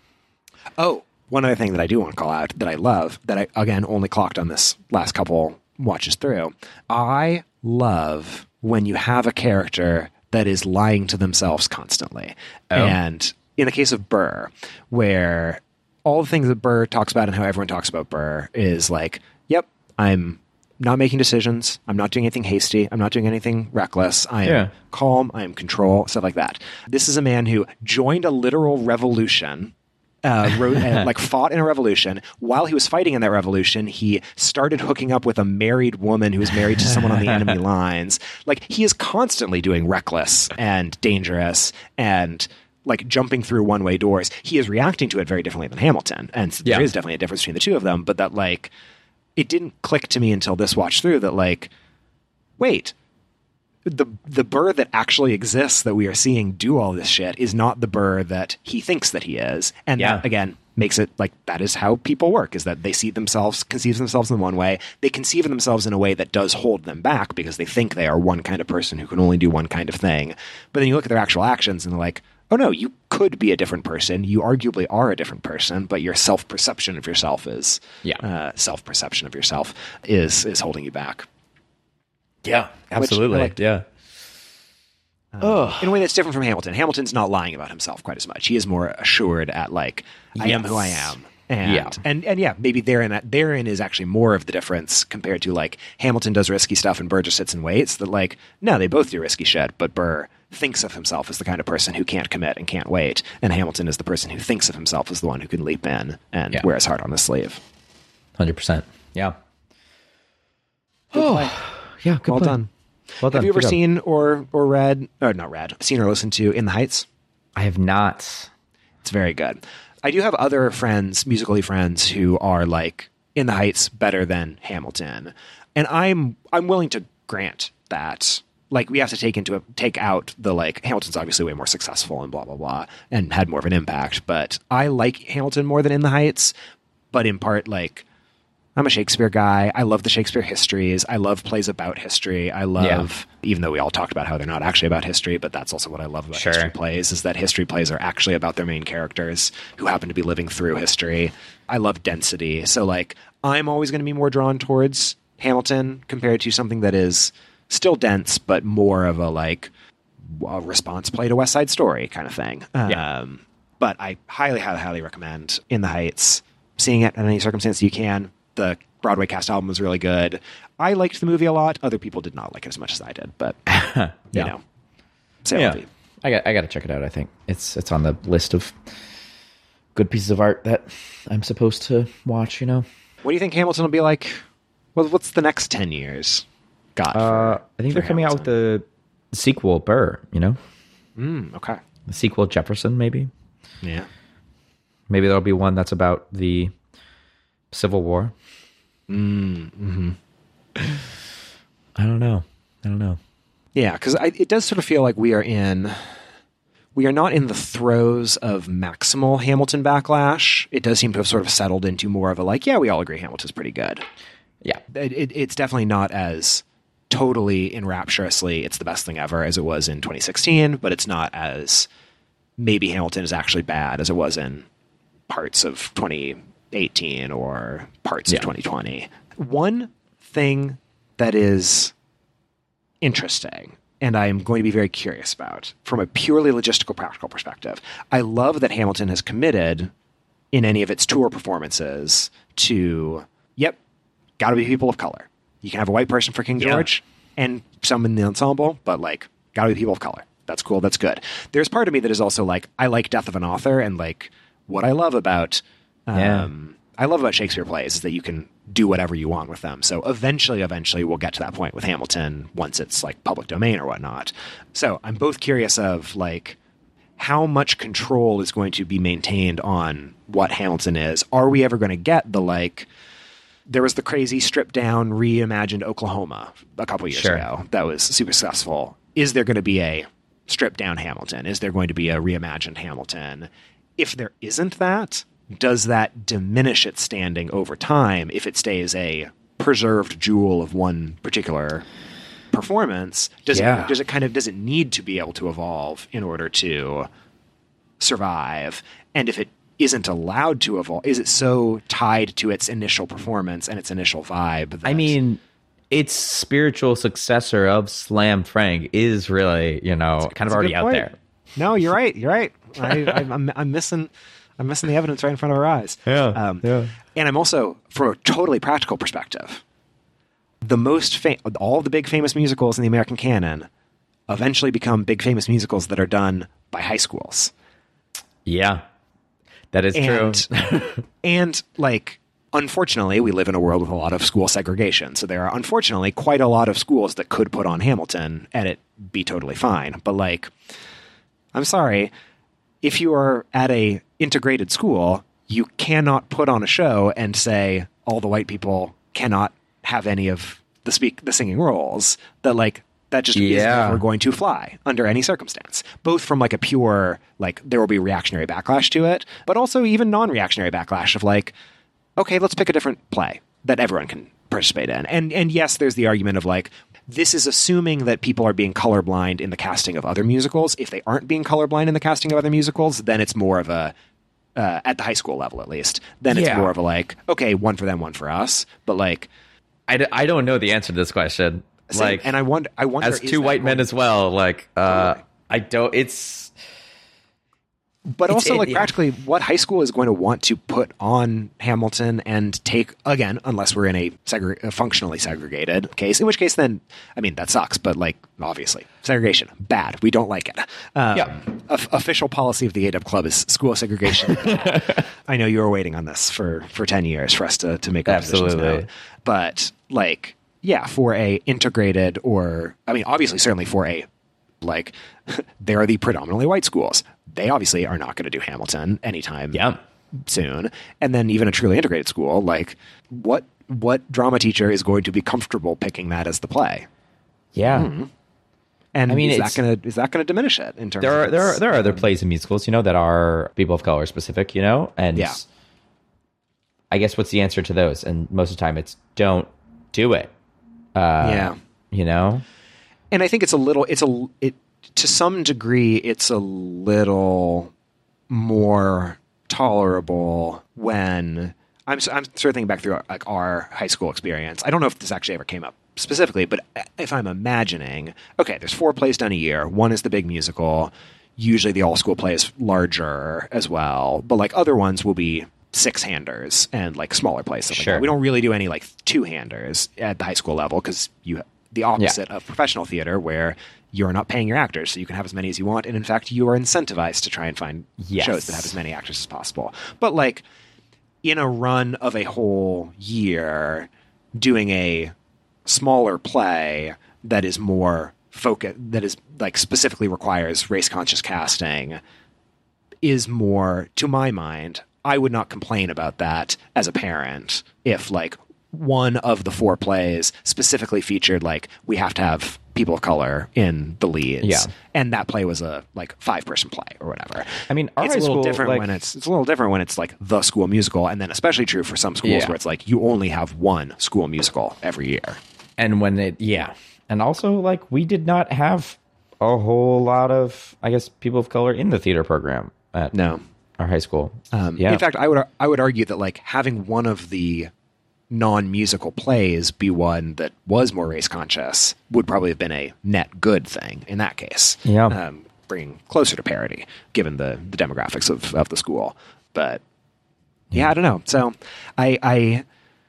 A: Oh, one other thing that I do want to call out that I love, that I, again, only clocked on this last couple watches through. I love when you have a character that is lying to themselves constantly.
B: Oh.
A: And in the case of Burr, where all the things that Burr talks about and how everyone talks about Burr is like, yep, I'm not making decisions. I'm not doing anything hasty. I'm not doing anything reckless. I am
B: Yeah.
A: calm. I am control, stuff like that. This is a man who joined a literal revolution, uh, wrote, uh, like fought in a revolution. While he was fighting in that revolution, he started hooking up with a married woman who was married to someone on the enemy lines. Like, he is constantly doing reckless and dangerous and like jumping through one-way doors. He is reacting to it very differently than Hamilton. And
B: Yeah.
A: there is definitely a difference between the two of them, but that like, it didn't click to me until this watch through that like, wait, the the Burr that actually exists that we are seeing do all this shit is not the Burr that he thinks that he is. And
B: Yeah.
A: that, again, makes it like that is how people work, is that they see themselves, conceive themselves in one way. They conceive of themselves in a way that does hold them back because they think they are one kind of person who can only do one kind of thing. But then you look at their actual actions and they're like, oh no, you could be a different person. You arguably are a different person, but your self-perception of yourself is,
B: Yeah.
A: uh, self-perception of yourself is is holding you back.
B: Yeah. Absolutely.
A: liked.
B: Yeah.
A: Um, in a way that's different from Hamilton. Hamilton's not lying about himself quite as much. He is more assured at like, I am who I
B: Yes.
A: am. And,
B: Yeah.
A: and and yeah, maybe therein that therein is actually more of the difference compared to like Hamilton does risky stuff and Burr just sits and waits. That like, no, they both do risky shit, but Burr thinks of himself as the kind of person who can't commit and can't wait, and Hamilton is the person who thinks of himself as the one who can leap in and
B: Yeah.
A: wear his heart on his sleeve.
B: one hundred percent. Yeah.
A: Good play.
B: Yeah. Good
A: Well
B: play.
A: done.
B: Well done.
A: Have you ever
B: Good job.
A: seen or or read or not read, seen or listened to In the Heights?
B: I have not.
A: It's very good. I do have other friends, musically friends, who are like In the Heights better than Hamilton. And I'm I'm willing to grant that. Like, we have to take into a, take out the, like, Hamilton's obviously way more successful and blah, blah, blah, and had more of an impact. But I like Hamilton more than In the Heights. But in part, like, I'm a Shakespeare guy. I love the Shakespeare histories. I love plays about history. I love, yeah. even though we all talked about how they're not actually about history, but that's also what I love about
B: sure.
A: history plays, is that history plays are actually about their main characters who happen to be living through history. I love density. So, like, I'm always going to be more drawn towards Hamilton compared to something that is still dense, but more of a, like, a response play to West Side Story kind of thing.
B: Yeah.
A: Um, but I highly, highly, highly recommend In the Heights. Seeing it in any circumstance you can. The Broadway cast album was really good. I liked the movie a lot. Other people did not like it as much as I did, but yeah. you know, so
B: yeah. I got I got to check it out. I think it's it's on the list of good pieces of art that I'm supposed to watch. You know,
A: what do you think Hamilton will be like? Well, what's the next ten years got? For,
B: uh, I think they're coming
A: Hamilton?
B: out with the sequel, Burr. You know,
A: mm, okay,
B: the sequel, Jefferson, maybe.
A: Yeah,
B: maybe there'll be one that's about the Civil War.
A: Mm, mm-hmm.
B: I don't know. I don't know.
A: Yeah, because it does sort of feel like we are in, we are not in the throes of maximal Hamilton backlash. It does seem to have sort of settled into more of a, like, yeah, we all agree Hamilton's pretty good.
B: Yeah.
A: It, it, it's definitely not as totally enrapturously it's the best thing ever as it was in twenty sixteen, but it's not as maybe Hamilton is actually bad as it was in parts of twenty eighteen or parts
B: yeah.
A: of twenty twenty. One thing that is interesting, and I am going to be very curious about, from a purely logistical, practical perspective, I love that Hamilton has committed in any of its tour performances to, yep, got to be people of color. You can have a white person for King George yeah. and some in the ensemble, but, like, got to be people of color. That's cool. That's good. There's part of me that is also like, I like Death of an Author, and, like, what I love about
B: Yeah.
A: Um, I love about Shakespeare plays is that you can do whatever you want with them. So eventually, eventually we'll get to that point with Hamilton once it's like public domain or whatnot. So I'm both curious of, like, how much control is going to be maintained on what Hamilton is. Are we ever going to get the, like, there was the crazy stripped down, reimagined Oklahoma a couple years
B: sure.
A: ago that was super successful. Is there going to be a stripped down Hamilton? Is there going to be a reimagined Hamilton? If there isn't that, does that diminish its standing over time if it stays a preserved jewel of one particular performance? Does
B: yeah.
A: it, does it kind of, does it need to be able to evolve in order to survive? And if it isn't allowed to evolve, is it so tied to its initial performance and its initial vibe? That,
B: I mean, its spiritual successor of Slam Frank is really, you know, kind of already out
A: point.
B: there.
A: No, you're right. You're right. I, I'm, I'm missing... I'm missing the evidence right in front of our eyes.
B: Yeah,
A: um,
B: yeah.
A: And I'm also, from a totally practical perspective, the most fa- all the big famous musicals in the American canon eventually become big famous musicals that are done by high schools.
B: Yeah, that is
A: and,
B: true.
A: And, like, unfortunately, we live in a world with a lot of school segregation. So there are, unfortunately, quite a lot of schools that could put on Hamilton and it be totally fine. But, like, I'm sorry, if you are at a integrated school, you cannot put on a show and say all the white people cannot have any of the speak the singing roles. That, like, that just
B: yeah.
A: isn't ever going to fly under any circumstance. Both from, like, a pure, like, there will be reactionary backlash to it, but also even non-reactionary backlash of, like, okay, let's pick a different play that everyone can participate in. And and yes, there's the argument of, like, this is assuming that people are being colorblind in the casting of other musicals. If they aren't being colorblind in the casting of other musicals, then it's more of a, uh, at the high school level at least, then it's
B: yeah.
A: more of a, like, okay, one for them, one for us. But, like,
B: I, d- I don't know the answer to this question.
A: same,
B: Like,
A: and I wonder, I wonder,
B: as
A: is
B: two
A: that
B: white men
A: one-
B: as well, like, uh,
A: Totally.
B: I don't, it's,
A: But
B: It's-
A: also,
B: it-
A: like,
B: yeah.
A: practically, what high school is going to want to put on Hamilton and take, again, unless we're in a, segre- a functionally segregated case, in which case then, I mean, that sucks, but, like, obviously, segregation, bad. We don't like it. Um,
B: Yeah.
A: o- official policy of the A W Club is school segregation. I know you were waiting on this for, for ten years for us to, to make our positions
B: Absolutely.
A: known. But, like, yeah, for a integrated or, I mean, obviously, certainly for a, like, there are the predominantly white schools. They obviously are not going to do Hamilton anytime
B: Yeah.
A: soon. And then even a truly integrated school, like what what drama teacher is going to be comfortable picking that as the play?
B: Yeah.
A: Mm-hmm. And
B: I mean,
A: is
B: it's-
A: that going to is that going to diminish it in terms
B: There are
A: of
B: there are
A: its-
B: there are other plays and musicals, you know, that are people of color specific, you know, and
A: Yeah.
B: I guess what's the answer to those? And most of the time, it's don't do it. Uh,
A: yeah.
B: you know,
A: And I think it's a little, it's a, it, to some degree, it's a little more tolerable when I'm, I'm sort of thinking back through like our high school experience. I don't know if this actually ever came up specifically, but if I'm imagining, okay, there's four plays done a year. One is the big musical. Usually the all school play is larger as well, but like other ones will be six handers and like smaller plays. Stuff like
B: Sure.
A: that. We don't really do any like two handers at the high school level because you the opposite of professional theater where you're not paying your actors, so you can have as many as you want, and in fact you are incentivized to try and find
B: Yes.
A: shows that have as many actors as possible. But like in a run of a whole year, doing a smaller play that is more focus that is like specifically requires race conscious casting is more, to my mind, I would not complain about that as a parent if like one of the four plays specifically featured like we have to have people of color in the leads.
B: Yeah.
A: And that play was a like five person play or whatever.
B: I mean, our
A: it's
B: high
A: a little
B: school,
A: different
B: like-
A: when it's it's a little different when it's like the school musical, and then especially true for some schools
B: Yeah.
A: where it's like you only have one school musical every year.
B: and when it, yeah, and also like we did not have a whole lot of, I guess, people of color in the theater program at
A: No.
B: our high school.
A: Um,
B: yeah,
A: In fact, I would I would argue that like having one of the non-musical plays be one that was more race conscious would probably have been a net good thing in that case.
B: Yeah.
A: Um, bringing closer to parity given the, the demographics of, of the school. But yeah, I don't know. So I, I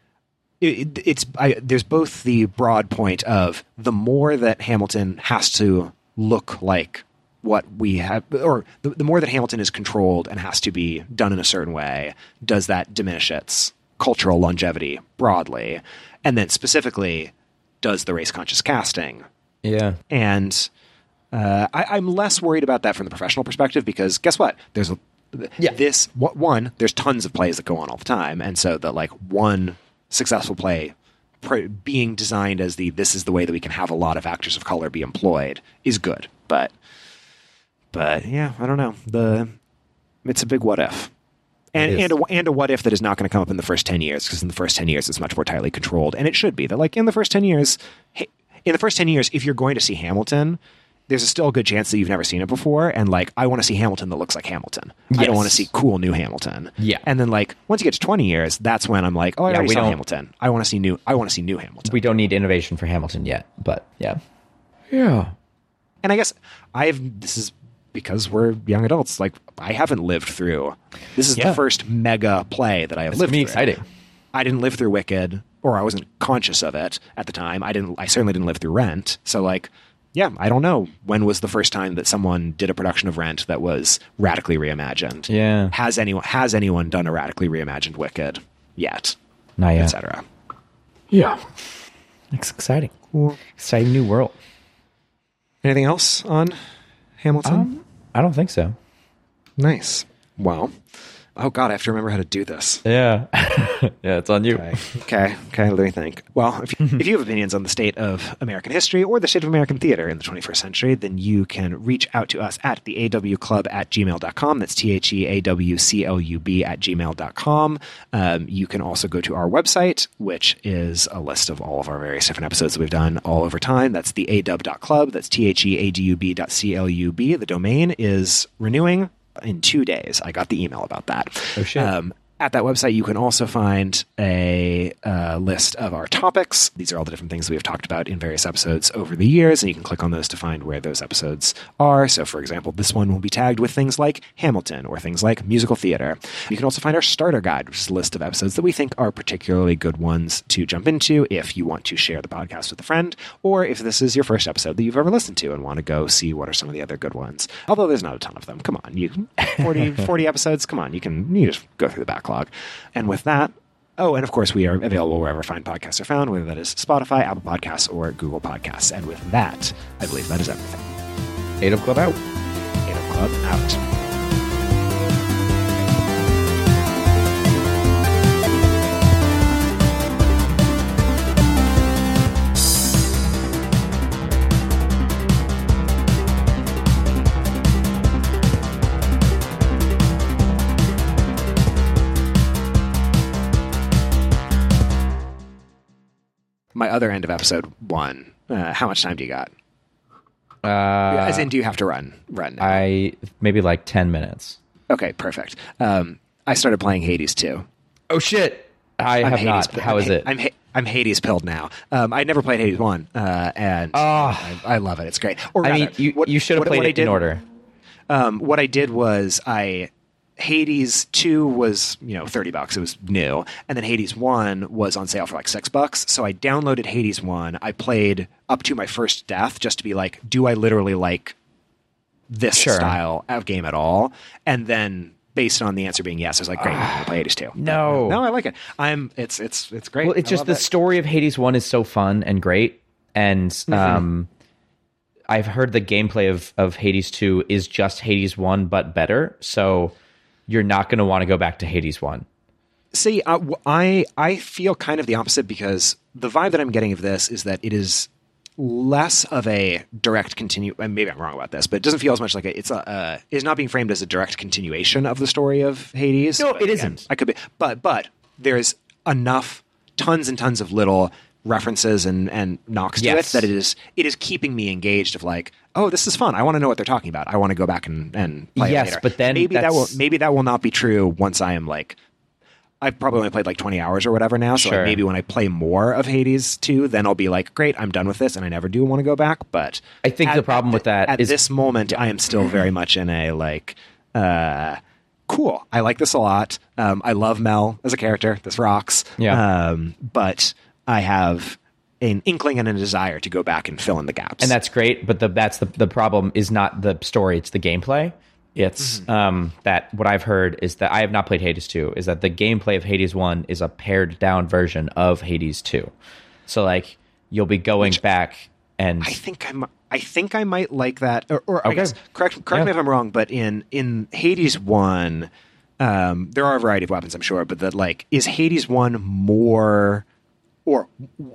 A: it, it's I, there's both the broad point of the more that Hamilton has to look like what we have, or the, the more that Hamilton is controlled and has to be done in a certain way, does that diminish its cultural longevity broadly? And then specifically, does the race conscious casting?
B: yeah,
A: And uh, I, I'm less worried about that from the professional perspective because guess what? There's a,
B: Yeah.
A: this wh- one. There's tons of plays that go on all the time, and so the like one successful play pr- being designed as the this is the way that we can have a lot of actors of color be employed is good. But but yeah, I don't know. The it's a big what if. And,
B: It is.
A: and, a, and a what if that is not going to come up in the first ten years, because in the first ten years it's much more tightly controlled. And it should be. That like in the first ten years, hey, in the first ten years, if you're going to see Hamilton, there's a still a good chance that you've never seen it before. And like, I want to see Hamilton that looks like Hamilton. I
B: Yes.
A: don't want to see cool new Hamilton.
B: Yeah.
A: And then like, once you get to twenty years, that's when I'm like, oh, I
B: Yeah,
A: already
B: we
A: saw
B: don't-
A: Hamilton. I want to see new, I want to see new Hamilton.
B: we don't need innovation for Hamilton yet, but yeah, yeah,
A: And I guess I've, this is because we're young adults. Like I haven't lived through, this is
B: Yeah.
A: the first mega play that I have
B: it's
A: lived
B: gonna be
A: through.
B: exciting.
A: I didn't live through Wicked, or I wasn't conscious of it at the time. I didn't. I certainly didn't live through Rent. So, like, yeah, I don't know when was the first time that someone did a production of Rent that was radically reimagined.
B: Yeah.
A: Has anyone has anyone done a radically reimagined Wicked yet?
B: Not yet.
A: Et cetera.
B: Yeah, it's exciting.
A: Cool.
B: Exciting new world.
A: Anything else on Hamilton?
B: Um, I don't think so.
A: Nice. Well, oh god, I have to remember how to do this.
B: Yeah, yeah, it's on you.
A: Okay. okay, okay, let me think. Well, if you, if you have opinions on the state of American history or the state of American theater in the twenty-first century, then you can reach out to us at the A W Club at gmail dot com. That's T H E A W C L U B at gmail dot com. Um, you can also go to our website, which is a list of all of our various different episodes that we've done all over time. That's the A W dot club. That's T H E A D U B dot C L U B. The domain is renewing in two days. I got the email about that.
B: Oh, shit.
A: Um, at that website, you can also find a uh, list of our topics. These are all the different things that we've talked about in various episodes over the years, and you can click on those to find where those episodes are. So, for example, this one will be tagged with things like Hamilton or things like musical theater. You can also find our starter guide, which is a list of episodes that we think are particularly good ones to jump into if you want to share the podcast with a friend, or if this is your first episode that you've ever listened to and want to go see what are some of the other good ones. Although there's not a ton of them. Come on, you forty, forty episodes. Come on, you can you just go through the backlog. And with that, oh, and of course, we are available wherever fine podcasts are found, whether that is Spotify, Apple Podcasts, or Google Podcasts. And with that, I believe that is everything.
B: Eight of Club out.
A: Eight Club out. other end of episode one. Uh, how much time do you got?
B: Uh,
A: As in, do you have to run? Run now?
B: I maybe like ten minutes.
A: Okay, perfect. Um, I started playing Hades two.
B: Oh shit! I
A: I'm
B: have
A: Hades,
B: not. How
A: I'm,
B: is it?
A: I'm I'm Hades pilled now. Um, I never played Hades one, uh, and
B: Oh.
A: I, I love it. It's great. Or
B: I
A: rather,
B: mean, you,
A: what-
B: you should have
A: what-
B: played
A: what I
B: it
A: did-
B: in order.
A: Um, what I did was I Hades two was, you know, thirty bucks. It was new. And then Hades one was on sale for like six bucks. So I downloaded Hades one. I played up to my first death just to be like, do I literally like this
B: Sure.
A: style of game at all? And then based on the answer being yes, I was like, great, I'm gonna play Hades two.
B: No.
A: No, I like it. I'm it's it's it's great.
B: Well, it's
A: I
B: just
A: love
B: the
A: it.
B: story of Hades one is so fun and great, and
A: Mm-hmm.
B: um, I've heard the gameplay of of Hades two is just Hades one but better. So you're not going to want to go back to Hades one.
A: See, uh, w- I I feel kind of the opposite because the vibe that I'm getting of this is that it is less of a direct continue. And maybe I'm wrong about this, but it doesn't feel as much like a, it's a uh, is not being framed as a direct continuation of the story of Hades.
B: No,
A: But
B: it
A: again,
B: isn't.
A: I could be, but but there's enough, tons and tons of little references and and knocks to
B: Yes.
A: it that it is it is keeping me engaged. Of like, oh, this is fun. I want to know what they're talking about. I want to go back and and play
B: Yes,
A: it later.
B: but then
A: maybe that will
B: that's-
A: maybe that will not be true once I am like. I've probably only played like twenty hours or whatever now, so like
B: Sure.
A: maybe when I play more of Hades two, then I'll be like, great, I'm done with this, and I never do want to go back. But
B: I think
A: at-
B: the problem
A: at
B: with that
A: at
B: is-
A: this moment, I am still very much in a like, uh, cool. I like this a lot. Um, I love Mel as a character. This rocks.
B: Yeah.
A: Um, but I have an inkling and a desire to go back and fill in the gaps.
B: And that's great, but the that's the the problem is not the story; it's the gameplay. It's
A: Mm-hmm.
B: um, that what I've heard is that I have not played Hades two. Is that the gameplay of Hades one is a pared down version of Hades two. So like you'll be going back and
A: I think I'm. I think I might like that. Or, or I
B: Okay.
A: guess correct. Correct me
B: Yeah.
A: if I'm wrong. But in in Hades one, um, there are a variety of weapons, I'm sure. But that like is Hades one more, or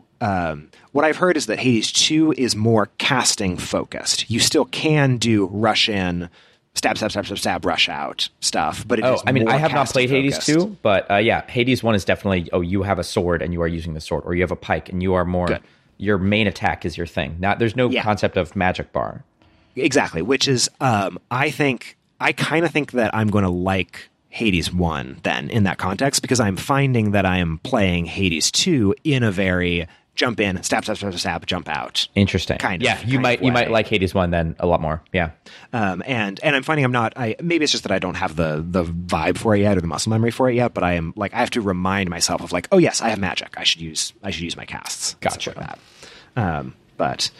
A: um, what I've heard is that Hades two is more casting focused. You still can do rush in, stab, stab, stab, stab, stab, rush out stuff. But it
B: Oh,
A: is
B: I mean,
A: more
B: I have not
A: casting
B: played Hades
A: focused.
B: two, but uh, yeah, Hades one is definitely, oh, you have a sword and you are using the sword, or you have a pike and you are more,
A: Good.
B: your main attack is your thing. Not There's no
A: Yeah.
B: concept of magic bar.
A: Exactly, which is, um, I think, I kind of think that I'm going to like Hades one then in that context because I'm finding that I am playing Hades two in a very jump in, stab, stab, stab, stab, jump out.
B: Interesting.
A: Kind of,
B: Yeah, you
A: kind
B: might
A: of
B: you might
A: way.
B: like Hades one then a lot more. Yeah.
A: Um, and and I'm finding I'm not. I maybe it's just that I don't have the the vibe for it yet or the muscle memory for it yet. But I am like I have to remind myself of like, oh yes, I have magic. I should use I should use my casts. and stuff
B: Gotcha.
A: Like that. Um, but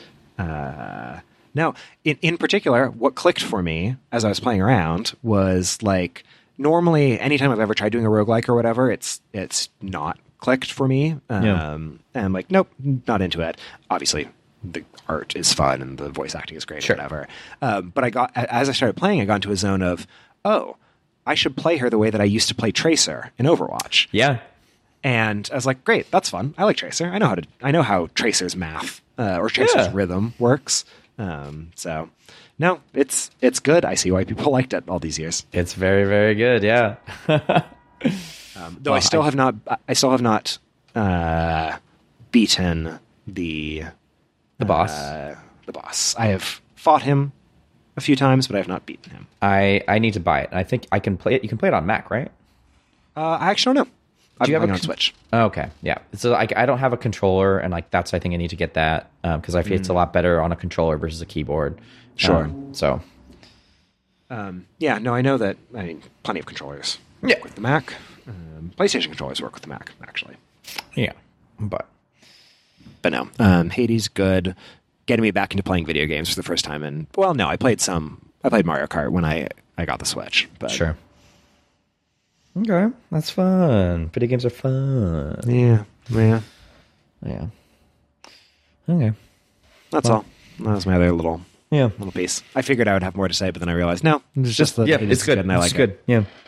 A: uh, now, in in particular, what clicked for me as I was playing around was like normally anytime I've ever tried doing a roguelike or whatever, it's it's not clicked for me. Um,
B: Yeah.
A: and I'm like, nope, not into it. Obviously, the art is fun and the voice acting is great,
B: Sure.
A: or whatever. Um, but I got as I started playing, I got into a zone of, oh, I should play her the way that I used to play Tracer in Overwatch.
B: Yeah.
A: And I was like, great, that's fun. I like Tracer. I know how to. I know how Tracer's math uh, or Tracer's
B: Yeah.
A: rhythm works. Um, so, no, it's it's good. I see why people liked it all these years.
B: It's very, very good. Yeah.
A: Um, though I still have not. I still have not uh, beaten the
B: The boss.
A: Uh, the boss. I have fought him a few times, but I have not beaten him.
B: I, I need to buy it. I think I can play it. You can play it on Mac, right?
A: Uh, I actually don't know. I've
B: you have
A: been
B: a
A: on
B: con-
A: Switch.
B: Okay, yeah. So I, I don't have a controller, and like that's I think I need to get that because I feel it's a lot better on a controller versus a keyboard.
A: Sure.
B: Um, so
A: Um, yeah, no, I know that. I mean, plenty of controllers
B: Yeah.
A: work with the Mac. Um, PlayStation controllers work with the Mac, actually.
B: yeah, but
A: But no, um, Hades good. Getting me back into playing video games for the first time, and well, no, I played some. I played Mario Kart when I I got the Switch. But
B: sure. Okay, that's fun. Video games are fun.
A: yeah, yeah,
B: Yeah. Okay.
A: that's all. That was my other little
B: Yeah.
A: little piece. I figured I would have more to say, but then I realized no, it's just that
B: Yeah,
A: Hades
B: it's
A: is
B: good.
A: and I
B: It's
A: like
B: good.
A: it.
B: Yeah.